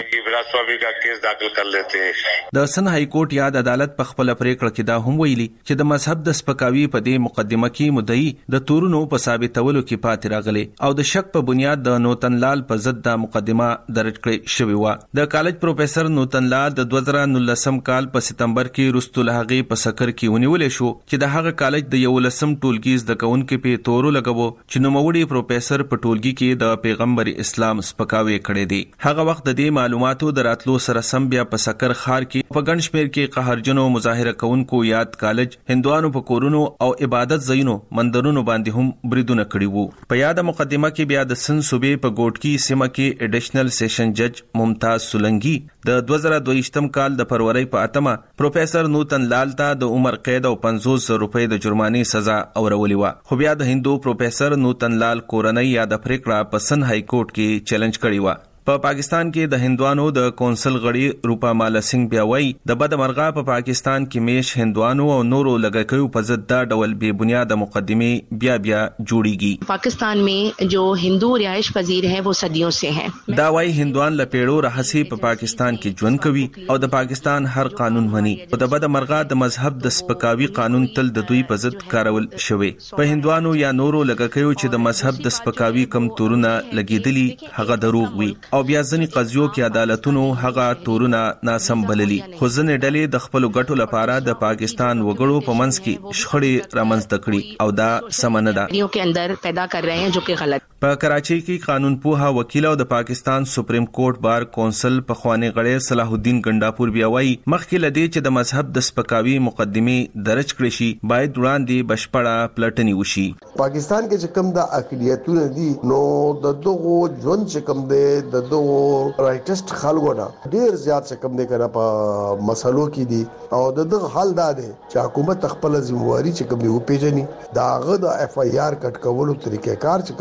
Speaker 20: د سن های کورټ یاد عدالت په خپل پریکړه کې دا هم ویلي چې د مذهب د سپکاوي په دې مقدمه کې مدعي د تورونو په ثابتولو کې پاتې راغلي او د شک په بنیاد د نوتن لال په ضد د مقدمه درج کړې شوې و. د کالج پروفیسور نوتن لال د دوه زره نولسم کال په سپتمبر کې وروسته له هغې په سکر کې ونیول شو چې د هغه کالج د یو لسم ټولګي زده کوونکو په تورو لګاوه چې نوموړي پروفیسور په ټولګي کې د پیغمبر اسلام سپکاوي کړی دی. هغه وخت د دې معلوماتو دراتلو سره سم بیا په سکر خار کې په ګڼ شمېر کې قهرجنو مظاهره کوونکو یاد کالج هندوانو په کورونو او عبادت ځایونو مندرونو باندې هم بریدونه کړي وو. په یاد مقدمه کې بیا د سن صوبې په ګوټکی سیمه کې ایډیشنل سیشن جج ممتاز سولنګي د دوه زره دوه کال د فروری په اتمه پروفیسور نوتن لال ته د عمر قید او پنځوس زره روپۍ د جرمانې سزا اورولې و. خو بیا د هندو پروفیسور نوتن لال کورنۍ یا د پریکړه په سن های کورټ کې چیلنج کړی و. په پاکستان کې د هندوانو د کونسل غړي روپا مالا سنگ بیا وایي د بد مرغه په پاکستان کې میش هندوانو او نورو لګکیو په ضد دا ډول بے بنیاد مقدمه بیا بیا جوړیږي.
Speaker 21: पाकिस्तान में जो हिंदू रिहाइश पजीर हैं वो सदियों से हैं.
Speaker 20: دا وایي هندوان لپیړو راهسي په پاکستان کې ژوند کوي او د پاکستان هر قانون مني او د بد مرغه د مذهب د سپکاوي قانون تل د دوی په ضد کارول شوی. په هندوانو یا نورو لګکیو چې د مذهب د سپکاوي کم تورونه لګیدلی هغه دروغ وي او بیا ځنی قضیو کې عدالتونو هغه تورونه ناسم بللي. خو ځنې ډلې د خپل ګټو لپاره د پاکستان وګړو په منځ کې شخړې رامنځته کړي او دا سم نه ده.
Speaker 21: دیو کې اندر پیدا کر رہے ہیں جو کہ غلط.
Speaker 20: په کراچي کې قانون پوها وکیل او د پاکستان سپریم کورټ بار کونسل په خواني غړي صلاح الدین ګنداپور بیا وایي مخکې لدی چې د مذهب د سپکاوي مقدمه درج کړي شي باید وړاندې بشپړه پلټنی وشي.
Speaker 22: پاکستان کې چې کوم د اقلیتونه دي نو د دغه ژوند چې کوم دی د دغه رائټست خلکو نه ډیر زیات چې کوم دی کنه په مسلو کې دي او د دغه حل دا دی چې حکومت خپل ذمہواری چې کوم دی و پیژني داغه د اف ای آر کټ کولو طریقې کار چې کوم دی کنه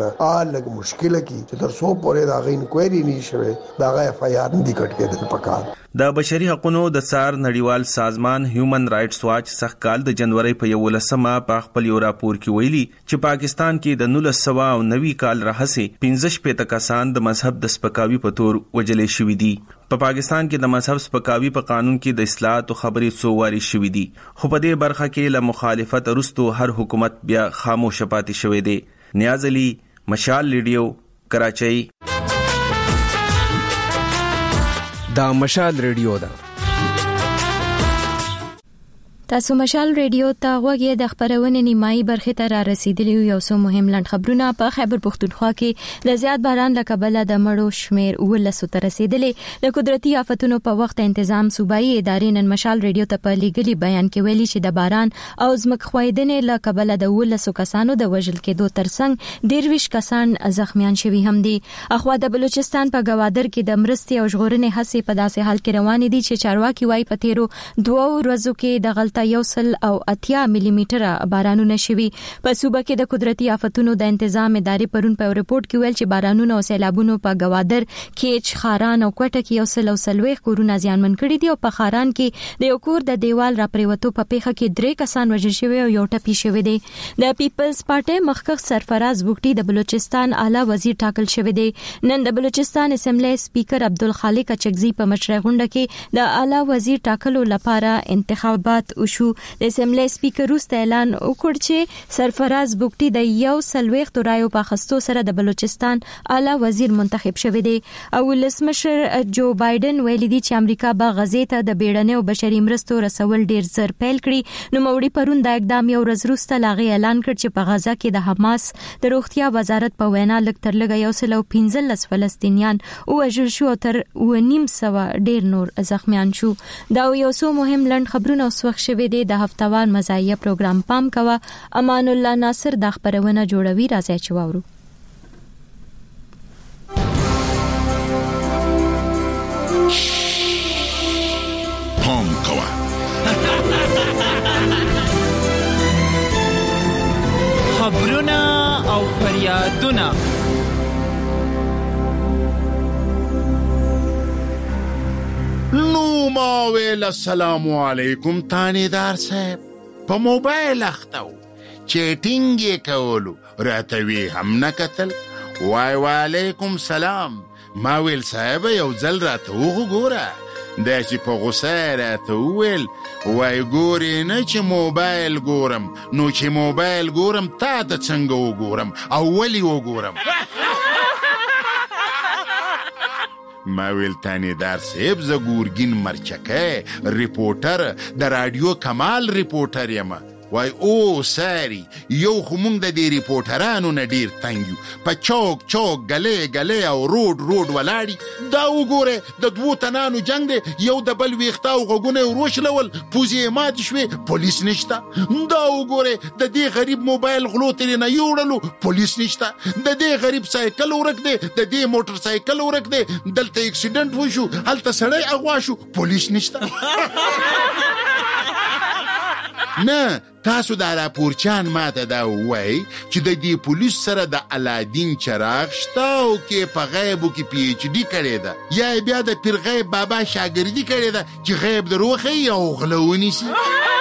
Speaker 22: آ لګ مشکله کی چې تر څو پورې دا غي انکوایري نشوي دا غي اف آی آر نه دی کټ کېدل پکار.
Speaker 20: د بشري حقوقو د سار نړیوال سازمان هیومن رائټس واچ سخت کال د جنوري په یولسمه په خپل یو راپور کې ویلي چې پاکستان کې د نولس سوه او نوي کال راهسي پنځه شپږ کسان د مذهب د سپکاوي په تور وجلې شوې دي. په پاکستان کې د مذهب سپکاوي په قانون کې د اصلاحات او خبري څواري شوې دي، خو په دې برخه کې له مخالفت وروسته هر حکومت بیا خاموش پاتې شوې دي. نیاز علي، مشال ریډیو، کراچۍ.
Speaker 2: دا مشال ریډیو ده.
Speaker 1: تاسو مشال ریډیو ته غوږی د خبرونه نیمایي برخه ته را رسیدلی یو څو مهم لند خبرونه. په خیبر پختونخوا کې د زیات باران له کبله د مړو شمیر ولسو ته رسیدلی. د قدرتي آفتونو په وخت تنظیم صوبایي ادارې نن مشال ریډیو ته په لیګلي بیان کې ویلي چې د باران او ځمکخویدنې له کبله د ولسو کسانو د وژل کېدو ترڅنګ ډیرویش کسان زخمیان شوي هم دي. اخوا د بلوچستان په گوادر کې د مرستې او ژغورنې هڅې په داسې حال کې روانې دي چې چارواکي وايي په تیرو دوه ورځو کې د غلط یو سل او اتیا ملي میټره بارانونه شوي. په صوبه کې د قدرتي آفتونو د تنظیم ادارې پرون په ریپورت کې ویل چې بارانونه او سیلابونو په گوادر کې، خاران او کوټه کې یو سل او سلويخ کورونه زیانمن کړي دي او په خاران کې د یو کور د دیوال را پریوتو په پیخه کې درې کسان وژل شوي او یو ټپي شوی دی. د پیپلز پارټي مخکښ سرفراز بوګټي د بلوچستان اعلی وزیر ټاکل شوی دی. نن د بلوچستان اسمبلی سپیکر عبدالخالق اچکزي په مشرۍ غونډه کې د اعلی وزیر ټاکلو لپاره انتخابات وشو. د اسمبلی سپیکر وروسته اعلان وکړ چې سرفراز بوګټي د یو سلويخ رایو په خستو سره د بلوچستان اعلی وزیر منتخب شوی دی. او ولسمشر جو بایدن ویلي دی چې امریکا به غزې ته د بیړنۍ او بشري مرستو رسول ډیر زر پیل کړي. نو موري پرون د اقدام یو ورځ وروسته لاغي اعلان کړ چې په غزا کې د حماس د روغتیا وزارت په وینا لږ تر لږه یو سل او پنځلس فلسطینیان وژل شو او تر و نیم سوه ډیر نور زخمیان شو. دا یو څو مهم لند خبرونه اوس وخت شوي دي. د هفتوار مزایه پروګرام پام کوه. امان الله ناصر د خبرونه جوړوي. راځي چې واورو.
Speaker 4: پام کوه.
Speaker 23: خبرونه او فریادونه
Speaker 24: نو ما ویل السلام علیکم تانیدار صاحب، په موبایل اختو چیټینګ یې کولو راته وی هم نه کتل. وای وعلیکم سلام. ما ویل صاحب یو ځل راته وګوره. دا چې په غوسه راته وویل وای ګورې نه چې موبایل ګورم، نو چې موبایل ګورم تا ته څنګه وګورم او ولې وګورم؟ ما ویل تانیدار صاحب زه ګورګین مرچکه ریپورټر د رادیو کمال ریپورټر یم. وای او ساری یو خو مونږ د دې ریپورټرانو نه ډیر تنګ یو، په چوک چوک ګلې ګلې او روډ روډ ولاړي. دا وګوره د دوو تنانو جنگ دی، یو د بل ویښته او غوږونه یې وروشلول، پوزې یې ماتې شوې، پولیس نشته. دا وګوره د دې غریب موبایل غلو ترې نه یوړلو، پولیس نشته. د دې غریب سایکل ورک دی، د دې موټر سایکل ورک دی، دلته اکسیډنټ وشو، هلته سړی اغوا شو، پولیس نشته. نه تاسو دا راپورچان ماته دا وای چې د دې پولیس سره د الادین چراغ شته او کې په غیبو کې پی ایچ ډی کړی ده، یا بیا د پیر غیب بابا شاګردي کړی ده چې غیب دروخی او غلونی سي.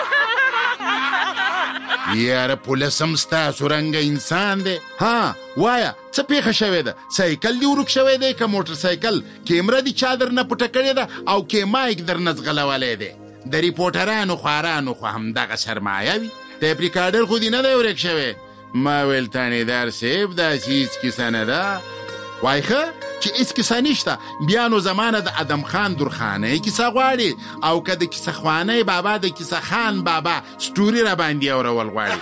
Speaker 24: یاره پولیسم ستاسو رنګه انسان دی. ها وایا څه پیښه شوې ده؟ سایکل دی ورک شوی دی که موټر سایکل؟ کیمره دی چا در نه پټه کړې ده او کې مایک در نه ځغلولی دی؟ د ریپورټرانو خوارانو خو همدغه سرمایه وي، ټیپ ریکارډر خو دې نه دی ورک شوی. ما ویل تانیدار صاحب داسې هېڅ کیسه نه ده. وای ښه چې هېڅ کیسه نشته، بیا نو زمانه د ادم خان درخانۍ کیسه غواړي او که د کیسه خوانۍ بابا د کیسه خان بابا سټوري را باندې اورول غواړي.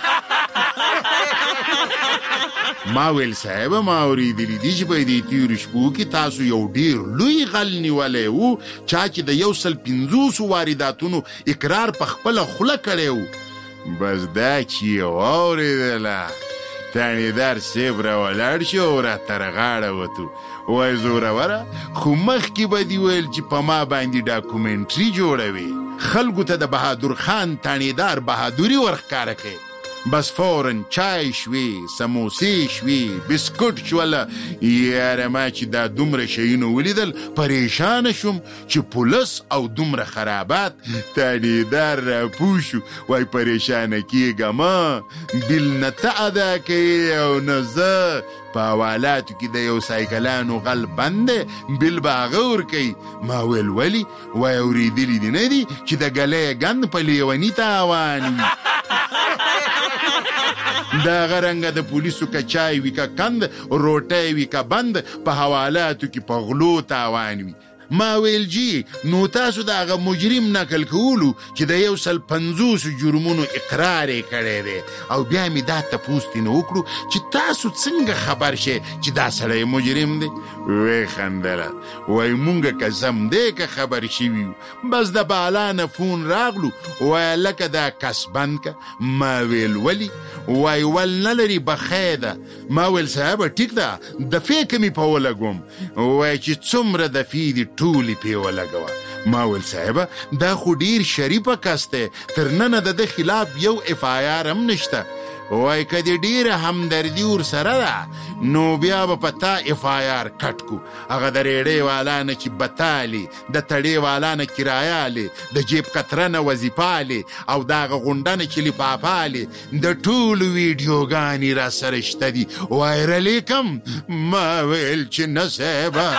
Speaker 24: ما ویل صاحب ما اورېدلي دي چې په دې تېرو شپو کې تاسو یو ډېر لوی غل نیولی و، چا چې د یو سل پنځوسو وارداتونو اقرار په خپله خوله کړی و. بس دا چې یې واورېدله تانیدار صاحب را ولاړ شو او راته رغاړه وتو. وای زوروره، خو مخکې به دې ویل چې په ما باندې ډاکومنټري جوړوي، خلکو ته د بهادر خان تانیدار بهادوري ورښکاره کوي. بس فورن چای شوي سموسې شوي بسکټ شول. یاره ما چې دا دومره شیونه ولیدل پریشان شوم چې پولیس او دومره خرابات تانیدار را پوشو. وای پریشان کیږه ما بیل نه ته ادا کوي او نه زه په حوالاتو کې د یو سایکلانو غل بنده بیل به هغه ورکوي. ما ویل ولي؟ وای اورېدلي دي نه دي چې د ګلۍ ګند په لیوني تاوان وي. دا غرنګه د پولیسو که چای وي که کند روټۍ وي که بند په حوالاتو کې په غلو تاوان وي. ما ویل جی نو تاسو د هغه مجرم نقل کولو چې د یو سل پنځوسو جرمونو اقرار یې کړی دی او بیا مې دا تپوس ترېنه وکړو چې تاسو څنګه خبر شئ چې دا سړی مجرم دی؟ ویې خندله وایي مونږ که سم دی که خبر شوي یو بس د بالا نه فون راغلو وایه لکه دا کس بند که. ما ویل ولي؟ وایي ول نه لري بخی ده. ما ویل صاحبه ټیک ده دفې که مې په ولګوم. وایي چې څومره دفې دي ټولې پې ولګوه. ما ویل صاحبه دا خو ډیر شریفه کس دی تر ننه د ده خلاف یو اف آی آر هم نشته. وای که دې ډیره همدردي ورسره ده نو بیا به په تا اف آی آر کټ کو. هغه د ریډۍ والا نه چې بتالي د تړې والا نه کرایالې د جیب کتره نه وظیفالې او د هغه غونډه نه چې لفافالې د ټولو ویډیوګانې را سره شته دي وایرلې کم. ما ویل چې نه صاحبه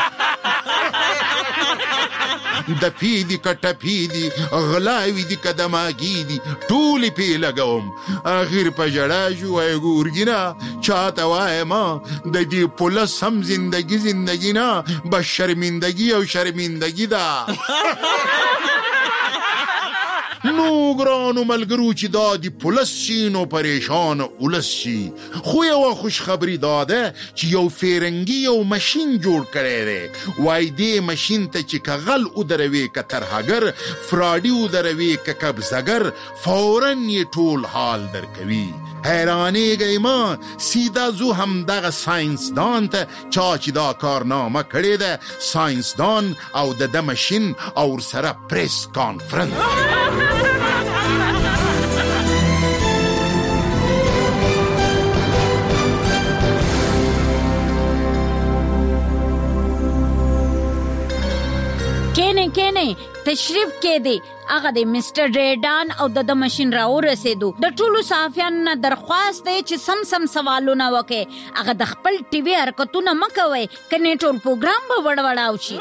Speaker 24: د پی دی که ټپی دی غلاوی دی که دماغی دی ټولې پې لګوم. آخر په ژړا شو وای ګورګینه چاته وایه ما د دې پولیس هم زندگی زندگی نه بس شرمندگی او شرمندگی ده. نو ګرانو ملګرو چې دا د پولیس شي نو پریشان اولس شي. خو یوه خوشخبري دا ده چې یو فیرنګي یو ماشین جوړ کړی دی. وای دې ماشین ته چې که غل ودروي که ترهګر فراډي ودروي که کبزګر فوراً یې ټول حال درکوي. حیرانېږئ ما سیده زو همدغه ساینسدان ته چا چې دا کارنامه کړې ده ساینسدان او د ده ماشین او ورسره پریس کانفرنس.
Speaker 5: کینه کینه تشریف کې دی هغه د مستر ریډان او د د ماشین راو رسیدو. د ټولو صحافیانو نه درخواست دی چې سم سم سوالونه وکړي. هغه د خپل ټي وي حرکتونه مه کوئ کنې ټول پروګرام به وړوړاو شي.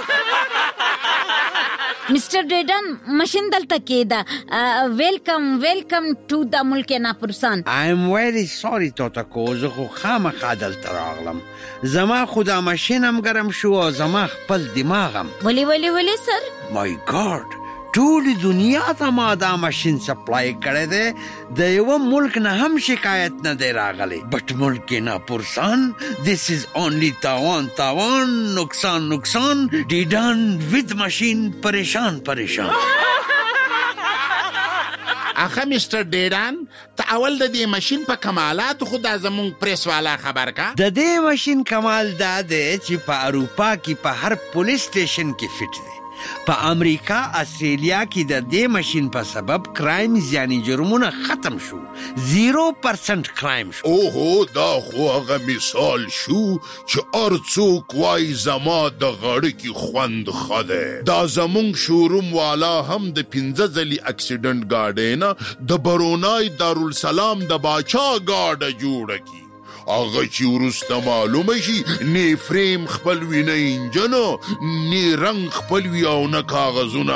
Speaker 5: مستر ریډان ماشین دلته کې ده. ویلکم ویلکم ټو د ملک ناپرسان.
Speaker 7: آی ایم ویری سوري توتکو زه خو خامخا دلته راغلم. زما خو دا ماشین هم ګرم شو او زما خپل دماغ هم.
Speaker 5: ولی ولی ولی سر
Speaker 7: مای ګاډ ټولې دنیا ته ما دا ماشین سپلای کړی دی. د یوه ملک نه هم شکایت نه دی راغلی. بټ ملک ناپرسان this is only تاوان تاوان نقصان نقصان ډیډان with ماشین پریشان پریشان.
Speaker 24: اخه مستر ډیډان ته اول د دې ماشین په کمالاتو خو دا زمونږ پریس والا خبر کا.
Speaker 7: د دې ماشین کمال دا دی چې په اروپا کې په هر پولیس سټیشن کې فټ دی. په امریکا استرالیا کې د دې ماشین په سبب کرایمز یعنی جرمونه ختم شو. زیرو پرسنٹ کرایم شو.
Speaker 24: اوهو دا خو هغه مثال شو چې هر څوک وایي زما د غاړه کې خوند ښه دی. دا زمونږ شوروم والا هم د پنځه ځلې اکسیډنټ ګاډۍ نه د برونای دارالسلام د باچا ګاډه جوړه کړي. هغه چې وروسته معلومه شي نه فریم خپل وي نه انجنو نه رنګ خپل وي او نه کاغذونه.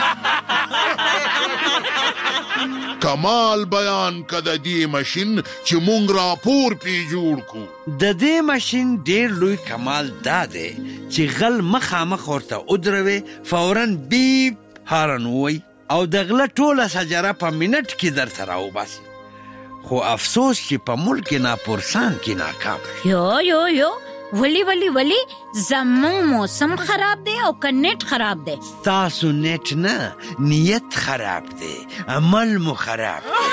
Speaker 24: کمال بیان که د دې ماشین چې مونږ راپور پې جوړ کو.
Speaker 7: د دې ماشین ډېر لوی کمال دا دی چې غل مخامخ ورته ودروي فوراً بیب هارن ووایي او د غله ټوله سجره په منټ کې درته راوباسي. خو افسوس چې په ملک ناپرسان کې ناکام.
Speaker 5: یو یو یو ولی ولی ولی زمون موسم خراب دی او که نیٹ خراب دی.
Speaker 7: تاسو نیٹ نه نیت خراب دی عمل مو خراب دی.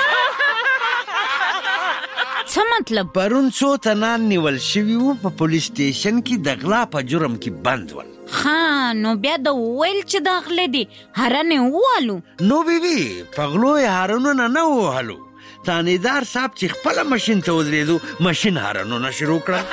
Speaker 5: څه مطلب؟
Speaker 7: پرون څو تنان نیول شوي وو په پولیس سټیشن کې د غلا په جرم کې بند ول.
Speaker 5: ها نو بیا د ویل چې د غله دي هرنې ووالو.
Speaker 7: نو بیبي په غلو یې هارنونه نه ووهلو تانیدار صاحب چې خپل ماشين ته ودرېدو ماشين هارنونه شروع کړل.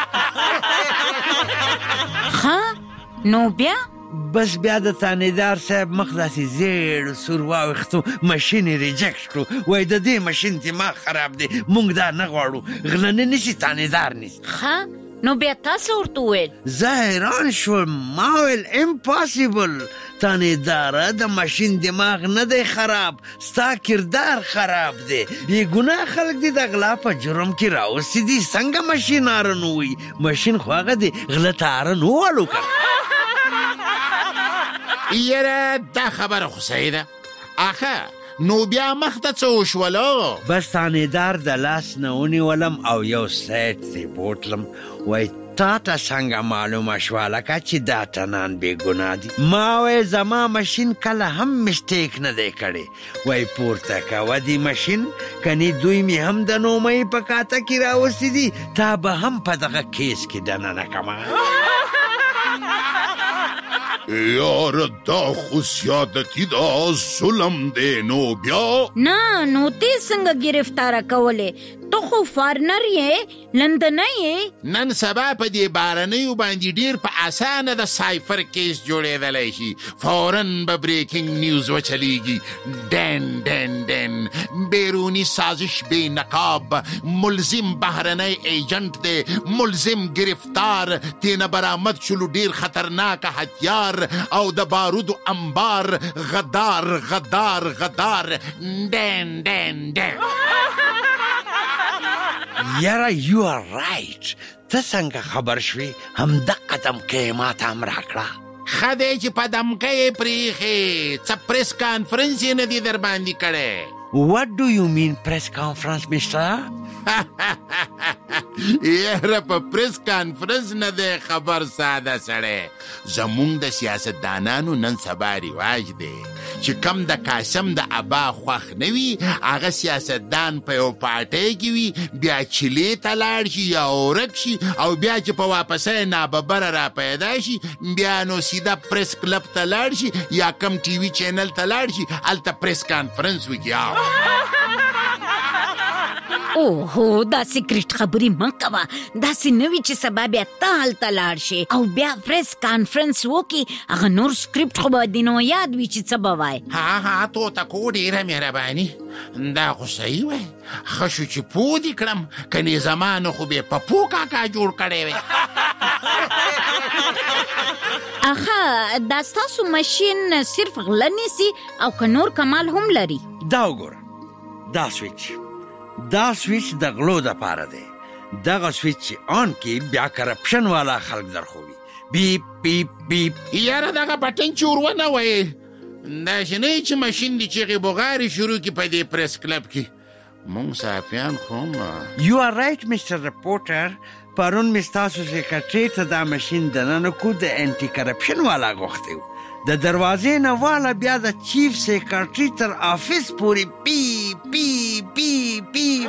Speaker 5: ها نو بیا
Speaker 7: بس بیا د تانیدار صاحب مخ داسې زیړ سور واوښتو، ماشین یې ریجکټ کړو. وایي د دې ماشین دماغ خراب دی، موږ دا نه غواړو، غله نه نیسي تانیدار نیسي.
Speaker 5: ښه نو بیا تاسو ورته وویل؟
Speaker 7: زه حیران شوم، ما ویل امپاسیبل تانیداره، د ماشین دماغ نه دی خراب، ستا کردار خراب دی. یې ګناه خلک دي د غلا په جرم کې راوستي دي، څنګه ماشین هارن ووایي؟ ماشین خو هغه دی غله ته هارن ووالو که
Speaker 24: یاره دا خبره خو صحیح ده. آخه نو بیا مخته څه وشولو؟
Speaker 7: بس تانیدار د لاس نه ونیولم او یو سایډ ته بوتلم. وای تا ته څنګه معلومه شوه لکه چې دا ټنان بې ګناه دي؟ ما وای زما ماشین کله هم مسټیک نه دی کړی. وای پورته کوه دې ماشین، کنې دوی مې هم د نومۍ په کاته کې راوستي دي، تا به هم په دغه کیس کې دننه کمه.
Speaker 24: یاره دا خو زیادتي دا ظلم دی. نو بیا
Speaker 5: نه نو تی څنګه گرفتاره کولې؟ تو خو فارنر یې، لندنی یې.
Speaker 24: نن سبا په دې بارنیو باندې ډیر په اسانه د سایفر کیس جوړېدلی شي. فورن به بریکینګ نیوز وچلیږي، ډن ډن ډن بیرونی سازش بے نقاب، ملزم بهرنی ایجنٹ دی، ملزم گرفتار، تینا برآمد شلو ډیر خطرناک هتیار او د بارودو انبار، غدار غدار غدار ډن ډن ډن.
Speaker 7: یاره یو آر رایټ، ته څنګه خبر شوې؟ همدغه دمکۍ ما ته هم راکړه.
Speaker 24: ښه دی چې په دمکۍ یې پرېښې، څه پریس کانفرنس یې نه دی در باندې کړی.
Speaker 7: What do you mean press conference, mister?
Speaker 24: یاره په پریس کانفرنس نه دی خبر ساده سړی. زمونږ د سیاستدانانو نن سبا رواج دی چې کم د قاسم د ابا خوښ نه وي، هغه سیاستدان په یو پارټۍ کې وي، بیا چیلې ته لاړ شي یا ورک شي، او بیا چې په واپسۍ ناببره را پیدا شي، بیا نو سیده پریس کلب ته لاړ شي یا کم ټي وي چینل ته لاړ شي، هلته پریس کانفرنس وکړي.
Speaker 5: اوهو دا سیکریټ خبرې مه کوه، داسې نه وي چې سبا بیا ته هلته لاړ شي او بیا پریس کانفرنس وکړي، هغه نور سکریپټ خو به دې نو یاد وي چې څه به وایي.
Speaker 24: ها ها توتکو ډېره مهرباني، دا خو صحیح وی، ښه شو چې پوه دې کړم، کنې زما نه خو بې پپو کاکا جوړ کړی وی.
Speaker 5: اخه دا ستاسو ماشین صرف غله نیسي او که نور کمال هم لري؟
Speaker 7: دا وګوره، دا سویچ دا سویچ د غلو د پاره دی. دغه سویچ چې آن کې بیا کرپشن والا خلک درخوي، بیپ بیپ بیپ.
Speaker 24: یاره دغه بټن چې ور ونه وایې، داسې نه چې ماشین دې چغې بغارې شروع کړي په دې پریس کلب کې. مونږ صحافیان خو هم
Speaker 7: یو آر رایټ میسټر رپورټر، پرون مې ستاسو سیکرټري ته دا ماشین دننه کو د انټي کرپشن والا غوښتی و. د دروازې نه والا بیا د چیف سیکرټري تر آفیس پورې پی پی پی پی.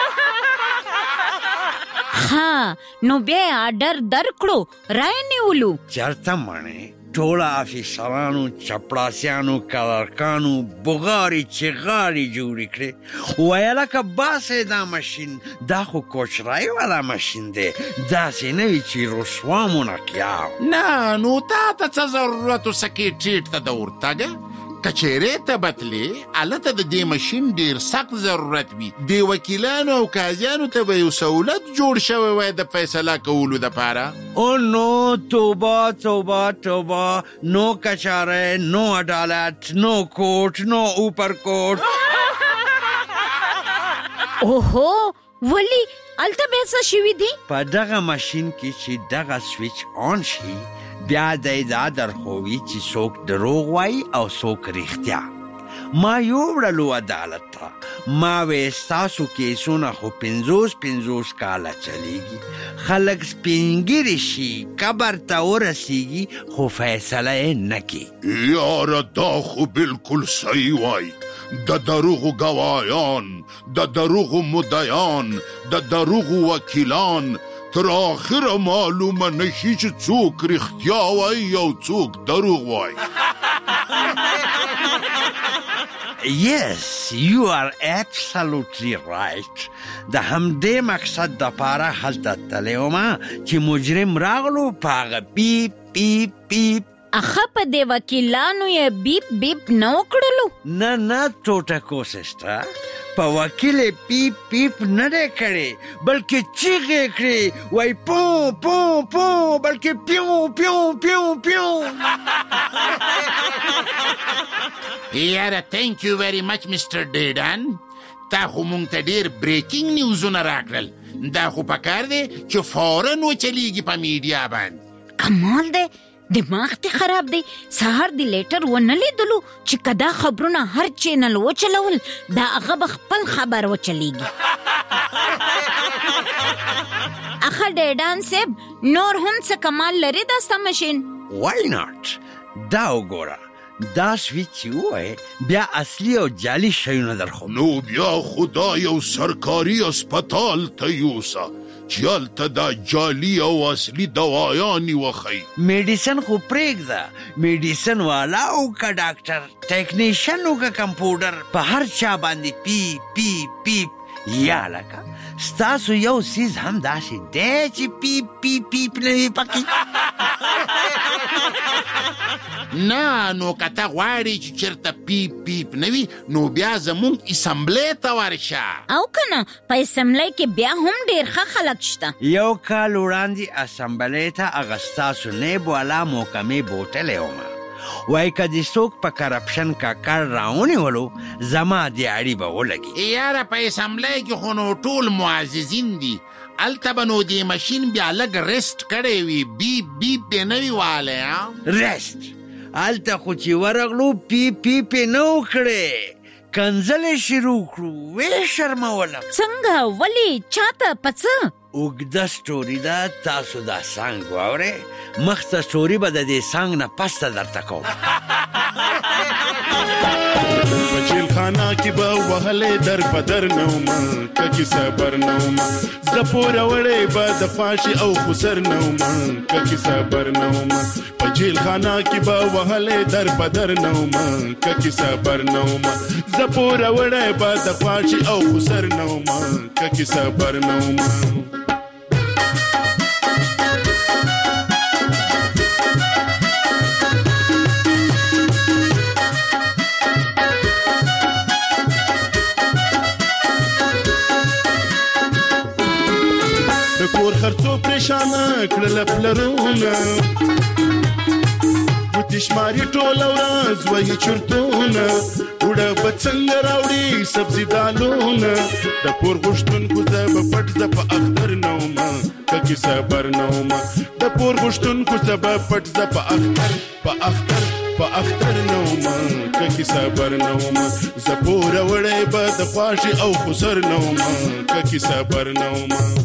Speaker 5: ها نو بیا آرډر درکړو، رای نیولو.
Speaker 7: چرته مڼې ټول افیسرانو، چپړاسیانو، کلرکانو بغاري چغاري جوړې کړې. ویله که باسې دا ماشین، دا خو کوچرای والا ماشین دی، داسې نه وي چې رسوا منقیاو.
Speaker 24: نه نو تا ته څه ضرورت و سکریټریټ ته د ورتګه؟ که چیرې ته بتلې، هلته د دې ماشین ډېر سخت ضرورت وي. دې وکیلانو او قاضیانو ته به یو سهولت جوړ شوی وای د فیصله کولو دپاره.
Speaker 7: او نو توبه توبه توبه، نو کچاره، نو عدالت، نو کوټ، نو اوپر کوټ.
Speaker 5: اوهو ولی هلته بیا څه شوي دي؟
Speaker 7: په دغه ماشین کې چې دغه سویچ آن شي، بیا دی دا درخوي چې څوک دروغ وایي او څوک رښتیا. ما یوړلو عدالت ته، ما وې ستاسو کیسونه خو پنځوس پنځوس کاله چلیږي، خلک سپینګیري شي، قبر ته ورسیږي، خو فیصله یې نه کوي.
Speaker 24: یاره دا خو بالکل صحیح وایي. د دروغو گواهان، د دروغو مدعیان، د دروغو وکیلان، تر آخره معلومه نشي چې څوک رښتیا وایي او څوک دروغ وایي.
Speaker 7: Yes, you are absolutely right. د همدې مقصد د پاره هلته تللی وم چې مجرم راغلو په هغه بیپ بیپ بیپ.
Speaker 5: اخه په دې وکیلانو یې بیپ بیپ نه وکړلو؟
Speaker 7: نه نه ټوټکو سسټر، په وکیل پیپ پیپ نه دی کړی بلکې چیغې کړې، وای پو پو پو بلکې پیو پیو پیو پیو.
Speaker 24: یاره تhank you very much mister ډیډان، تا خو مونږ ته ډېر بریکینګ نیوزونه راکړل. دا خو پکار دی چې فوراً وچلیږي په میډیا باندې.
Speaker 5: کمال دی، دماغ ته خراب دی. سهار دی لیټر ونه لیدلو چې کدا خبرونه هر چینل وچلول دا هغه به خپل خبر وچلیږي. اخه ډیډان صاحب نور هم څه کمال لري دا ستا مشین؟
Speaker 7: وای ناٹ، دا وګوره، دا سویچ چې ووایې بیا اصلي او جعلي شیونه درخو.
Speaker 24: نو بیا خدا یو سرکاري اسپتال ته یوسه چې هلته دا جعلي او اصلي دوایانې وښیي.
Speaker 7: میډیسن خو پرېږده، میډیسن والا وکړه ډاکټر، ټیکنیشن وکړه کمپوډر، په هر چا باندې پیپ پیپ پیپ. یا لکه ستاسو یو سیز هم داسې دی چې پیپ پیپ پیپ نه وي پکې.
Speaker 24: نه نو که ته غواړې چې چېرته پیپ پیپ نه وي نو بیا زمونږ اسمبلۍ ته ورشه.
Speaker 5: او که نه په اسمبلۍ کې بیا هم ډېر ښه خلک شته.
Speaker 7: یو کال وړاندې اسمبلۍ ته هغه ستاسو نیب والا محکمې بوتلی ومه، وای که دې څوک په کرپشن ککړ راونیولو زما دیاړي به ولګي.
Speaker 24: یاره په اسمبلۍ کې خو نو ټول معززین دي، هلته به نو دې مشین بیا لږ ریسټ کړی وي، بیپ بیپ به نه وي والی.
Speaker 7: ریسټ هلته خو چې ورغلو پیپ پیپ یې نه وکړې، کنځلې شروع کړو، ویې شرمولم.
Speaker 5: څنګه؟ ولې؟ چاته؟ په څه؟
Speaker 7: اوږده سټوري ده، تاسو دا سانګ واورئ، مخته سټوري به د دې سانګ نه پسته درته کوم.
Speaker 6: په جیل خانه کې به وهلې در په در نه ومه، که کیسه بر نه ومه، زه پوره وړې به د فاشي او خسر نه ومه، که کیسه بر نه ومه. په جیل خانه کې به وهلې در په در نه ومه، که کیسه بر نه ومه، زه پوره وړې به د فاشي او خسر نه ومه، که کیسه بر نه ومه. کور خرڅو پریشانه کړل پلرونه، وتشماري ټوله ورځ وایي چرتونه، وړه به څنګه راوړي سبزي دالونه، د پور غوښتونکو زه به پټ زه په اختر نه ومه، که کیسه بر نه ومه، د پور غوښتونکو زه به پټ زه په اختر په اختر په اختر نه ومه، که کیسه بر نه ومه، زه پوره وړی به د خواشي او خسر نه ومه، که کیسه بر نه ومه.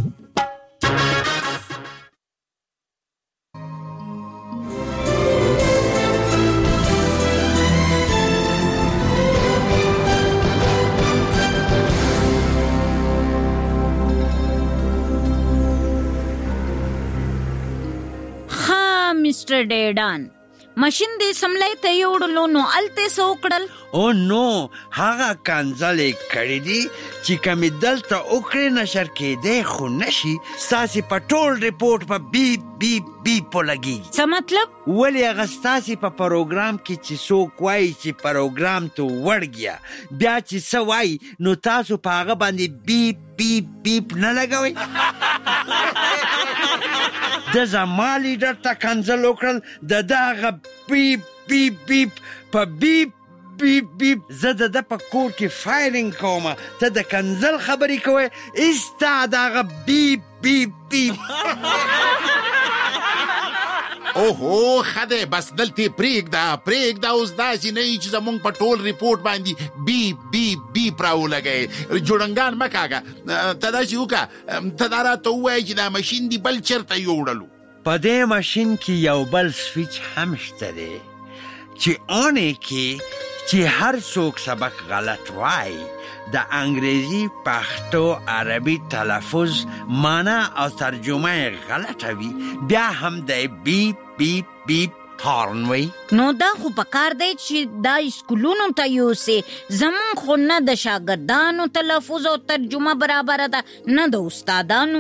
Speaker 5: مسټر ډیډان ماشین دې سملای ته یوړلو نو الته سو کړل؟
Speaker 7: او نو هغه کنځلې کړې دي چې کمې دلته وکړې نشر کېدی خو نشي، ستاسې په ټول ریپورټ په بیپ بیپ بیپ ولګېږي.
Speaker 5: څه مطلب؟
Speaker 7: ولې هغه ستاسې په پروګرام کې چې څوک وایي چې پروګرام ته وړګیا بیا چې څه وایي نو تاسو په هغه باندې بیپ بیپ بیپ نه لګوئ؟ د زما لیډر ته کنځل وکړل، د ده هغه بیپ بیپ بیپ په بیپ بیپ بیپ. زه د ده په کور کې فایرینګ کومه، ته د کنځل خبرې کوې، ستا د هغه بیپ بیپ بیپ.
Speaker 24: اوهو ښه دی، بس دلته پرېږده پرېږده، اوس داسې نه وي چې زمونږ په ټول ریپورټ باندې بیپ بیپ بیپ راولګئ. جوړنګان مه کاږه، ته داسې وکړه، ته دا راته ووایه چې دا ماشین دې بل چېرته یوړلو.
Speaker 7: په دې ماشین کې یو بل سویچ هم شته دی چې اون یې کې چې هر څوک سبق غلط وایي د انګریزي، پښتو، عربي تلفظ، معنا او ترجمه غلطه وي بیا هم د بیپ بیپ بیپ هارن وای.
Speaker 5: نو دا خو پکار دی چې دا اسکولونو ته یوسي. زمون خو نه د شاګردانو تلفظ او ترجمه برابر ده نه د استادانو.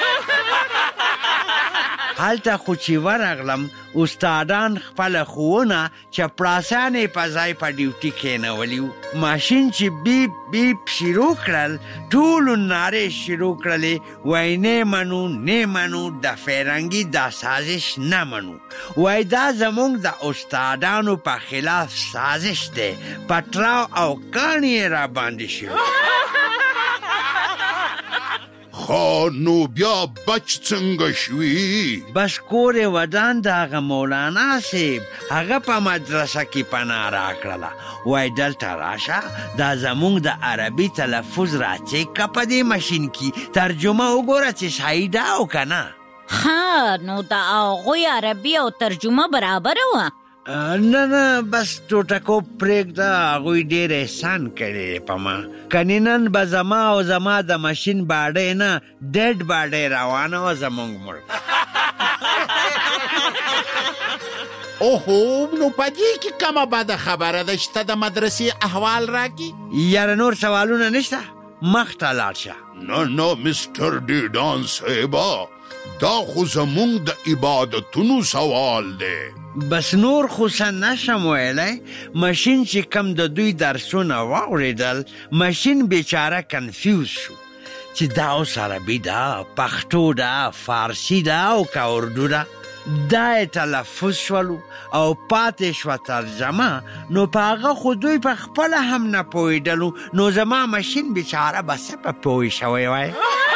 Speaker 7: هلته خو چې ورغلم استادان خپل ښوونه چپړاسانې په ځای په ډیوټي کېنولي وو. ماشین چې بیپ بیپ شروع کړل ټولو نارې شروع کړلې وایي نه منو نه منو د فرنګي دا سازش نه منو. وایي دا زموږ د استادانو په خلاف سازش دی. پټراو او کاڼي یې را باندې شوي.
Speaker 24: خو نو بیا بچ څنګه شوي؟
Speaker 7: بس کور یې ودان د هغه مولانا صاحب هغه په مدرسه کې پناه راکړله. وایي دلته راشه دا زموږ د عربي تلفظ راچیک که په دې ماشین کې ترجمه وګوره چې صحیح ده او که نه.
Speaker 5: ها نو د هغوی عربي او ترجمه برابره وه؟
Speaker 7: نه نه بس ټوټکو پرېږده هغوی ډېر احسان کړی په ما. کنې نن به زما او زما د ماشین باډۍ نه ډېډ باډۍ روانه وه زموږ ملک.
Speaker 24: اوهو نو په دې کې کومه بده خبره ده چې ته د مدرسې احوال راکړي؟
Speaker 7: یاره نور سوالونه نشته مخته لاړ شه.
Speaker 24: نه نه مستر ډیډان صاحبه دا خو زموږ د عبادتونو سوال دی.
Speaker 7: بس نور خو څه نشم ویلی. ماشین چې کم د دوی درسونه واورېدل ماشین بیچاره کنفیوز شو چې دا اوس عربي ده پښتو ده فارسي ده او که اردو ده. دا یې تلفظ شولو او پاتې شوه ترجمه. نو په هغه خو دوی په خپله هم نه پوهېدلو. نو زما ماشین بیچاره به څه په پوه شوی وای.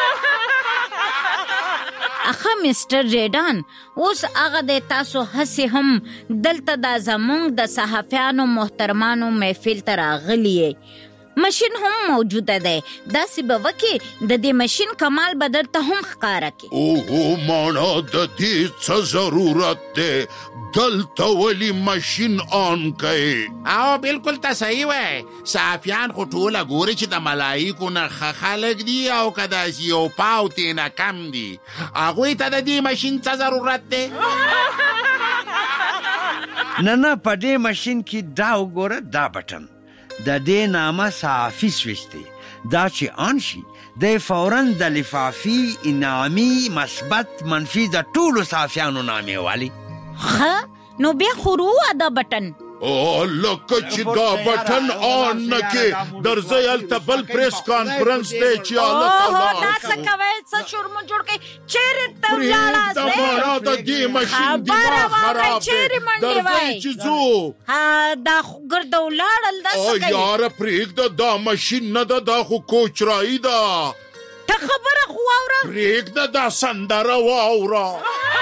Speaker 5: اخه مستر ریډان اوس هغه د تاسو هسې هم دلته دا زمونږ د صحافیانو محترمانو محفل ته راغلي یې. ماشین هم موجوده دی. داسې به وکړي د دې ماشین کمال به درته هم ښکاره کړي.
Speaker 24: اوهو مانا د دې څه ضرورت دی؟ دلته ولې ماشین آن کوي؟ او بالکل ته صحیح وای. صحافیان خو ټوله ګوري چې د ملایکو نه ښه خلک دي او که داسې یو پاو ترې نه کم دي. هغوی ته د دې ماشین څه ضرورت دی؟
Speaker 7: نه نه په دې ماشین کې دا وګوره دا بټن د دې نامه صحافي سویچ دی. دا چې آن شي دی فوراً د لفافي انعامي مثبت منفي د ټولو صحافیانو نامې والی.
Speaker 5: ښه نو بیا خو روه دا بټن.
Speaker 24: او لکه چې دا بټن آن نه کې درځئ هلته بل پریس کانفرنس دی چې هلته
Speaker 5: اوهو دا څه کوئ څه شورمو جوړ کوئ چیرې ته ولاړاست؟
Speaker 24: پرېږده مانا د دې ماشین دماغ خراب دی. درځئ چې ځو.
Speaker 5: دا خو ګرده ولاړل دا څه کوي؟
Speaker 24: یاره پرېږده دا ماشین نه ده دا خو کوچرایي ده.
Speaker 5: ته خبره خو واوره.
Speaker 24: پرېږده دا سندره واوره.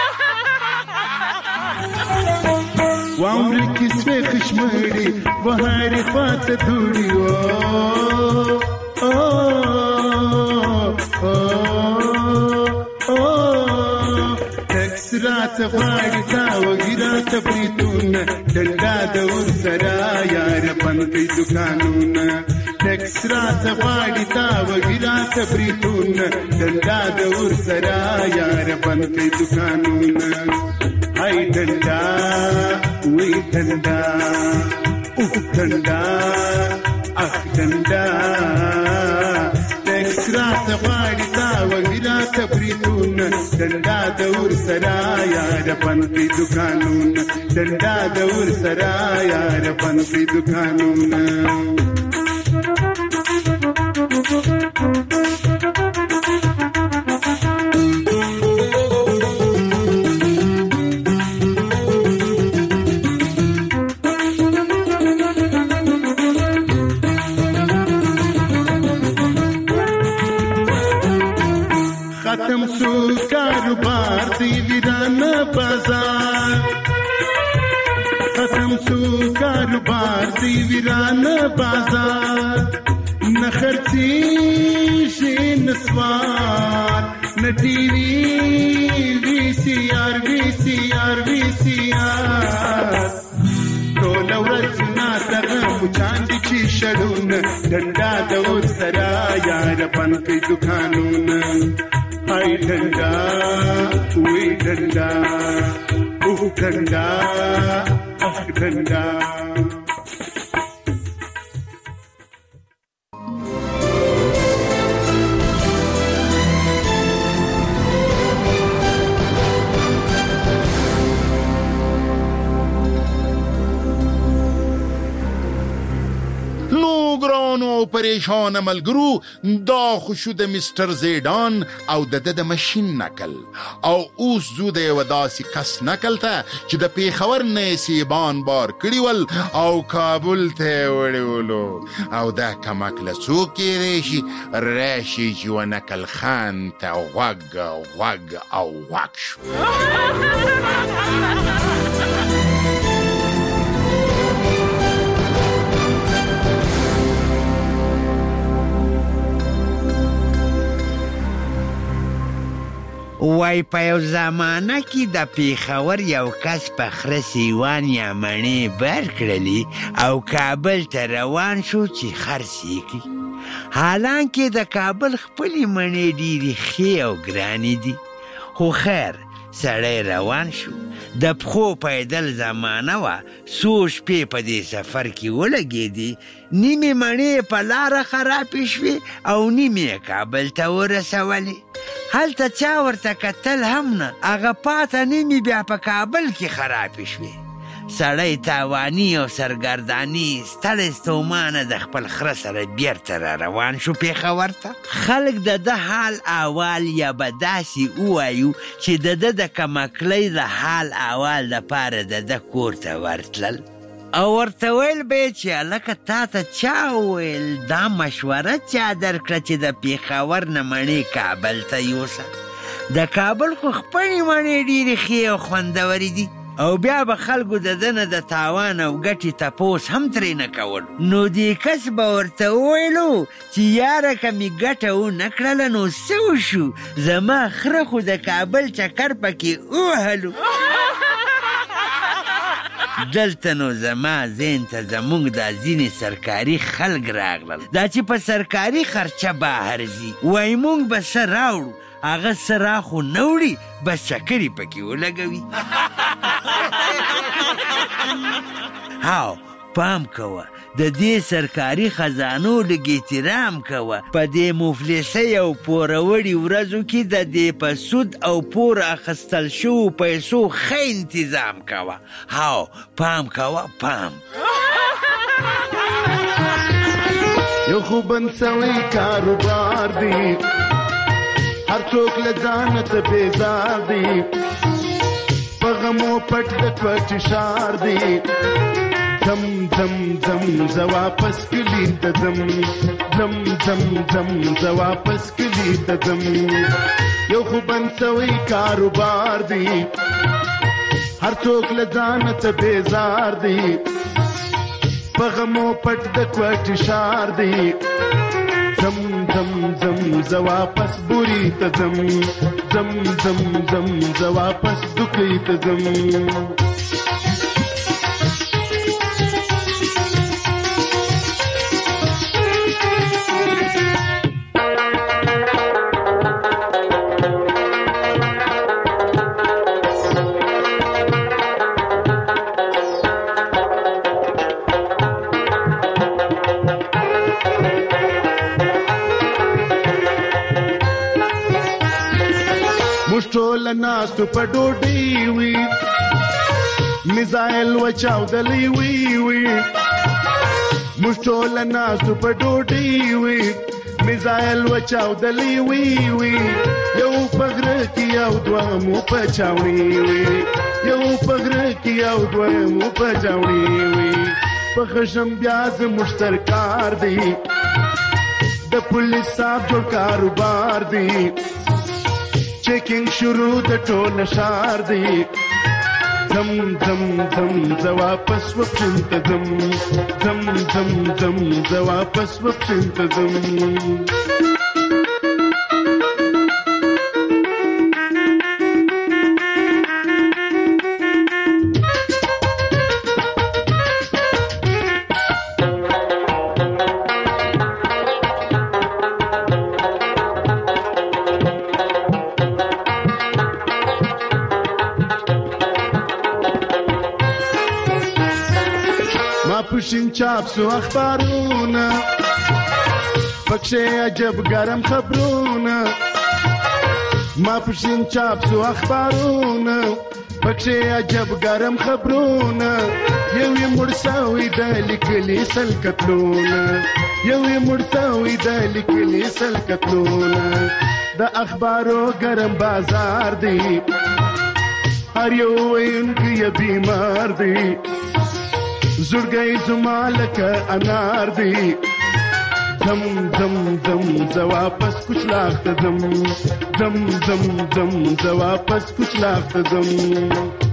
Speaker 6: واوري کې سوې خشمړې وهارې خواته دوړي ټکس راته غواړي دا وږي راته بریتونه ډنډا د ورسره یاره بند کړي دوکانونه. ټکس راته غواړي دا وږي راته بریتونه ډنډا د ورسره یاره بند کړي دوکانونه. هاي ډنډا وی ډنډا اوه ډنډا اخ ډنډا ټکس راته غواړي دا وږي راته بریتونه ډنډا د ورسره یاره بند کړي دوکانونه. ډنډا د ورسره یاره بند کړي دوکانونه. ختم سو کاروبار دی ویران بازار. ختم سو کاروبار دی ویران بازار. نخرچی شي نسوار نه ټي وي وي سي آر وي سي آر وي سي آر ټول ورځ ناڅه مچان دي چې شړونه ډنډا د ورسره یاره بند کړي دوکانونه. हाय ठंडा हुई ठंडा ओह ठंडा आह ठंडा
Speaker 24: ګرانو پریشان ملګرو دا خوشو د مستر زیدان او د د ماشين نقل او اوس زو د یو داسې کس نقل ته چې د پیښور نه سیبان بار کړیول او کابل ته وړولو او دا کمک له څوک کېدی شي راشي چې و نقل خان ته غوږ غوږ او غوږ شو
Speaker 7: وای په یو زمانه کې د پیښور یو کس په خره سیوان یا مڼې بر کړلې او کابل ته روان شو چې خرڅ یې کړي حالانکې د کابل خپلې مڼې ډېرې ښې او ګرانې دي خو خیر سړی روان شو د پښو پیدل زمانه وه څو شپې په دې سفر کې ولګېدې نیمې مڼې په لاره خرابې شوې او نیمې کابل ته ورسولې هلته چا ورته کتل هم نه هغه پاته نیمې بیا په کابل کې خرابې شوې سړی تاواني او سرګرداني ستړی ستومانه د خپل خره سره بیرته را روان شو پیښور ته خلک د ده حال احوال یا به داسې ووایو چې د ده د کمکلۍ د حال احوال دپاره د ده کور ته ورتلل او ورته ویل به یې چې هلکه تا ته چا وویل دا مشوره چا درکړه چې د پیښور نه مڼې کابل ته یوسه د کابل خو خپلې مڼې ډېرې ښې او خوندورې دي او بیا به خلکو د ده نه د تاوان او ګټې تپوس هم ترې نه کول نو دې کس به ورته وویلو چې یاره که مې ګټه ونه کړله نو څه وشو زما خره خو د کابل چکر پکې ووهلو دلته نو زما ذهن ته زموږ دا ځینې سرکاري خلک راغلل دا چې په سرکاري خرچه بهر ځي وایي موږ به څه راوړو هغه څه را خو نه وړي بس چکرې پکې ولګوي هاو پام کوه د دې سرکاري خزانو لږ احترام کوه په دې مفلسۍ او پوروړي ورځو کې د دې په سود او پور اخیستل شوو پیسو ښه انتظام کوه هاو پام کوه پام
Speaker 6: یو خو بند سوی کاروبار دی هر څوک له ځانه څه بیزار دی په غمو پټ د کوټې شار دی زم زم زم زه واپس کلي ته ځم زم زم زم زه واپس کلي ته ځم یو خو بند سوی کاروبار دی هر څوک له ځانه څه بیزار دی په غمو پټ د کوټې شار دی زم زم زم زه واپس بوري ته ځم زم زم زم زه واپس دوکۍ ته ځم ټوله ناستو په ډوډۍ وي میزایل وچاودلی وي وي موږ ټوله ناستو په ډوډۍ وي میزایل وچاودلی وي وي یو په غره کې یو دوه مو په چاوڼي وي یو په غره کې یو دوه مو په چاوڼي وي په خشم بیا زموږ سرکار دی د پولیس صاحب جوړ کاروبار دی چیکنگ شروع د ټول شار دی زم زم زم زه واپس وپشن ته ځم زم زم زم زه واپس وپشن ته ځم پشین چاپ سو اخبارونه پکشه عجب گرم خبرونه ما پشین چاپ سو اخبارونه پکشه عجب گرم خبرونه یوی مرساوی د لیکلی سل کتلونه یوی مرساوی د لیکلی سل کتلونه د اخبارو گرم بازار دی هر یو وینکی بیمار دی زړګی زما لکه انار دی زم زم زم ز واپس کچھ لاخت زم زم زم زم ز واپس کچھ لاخت زم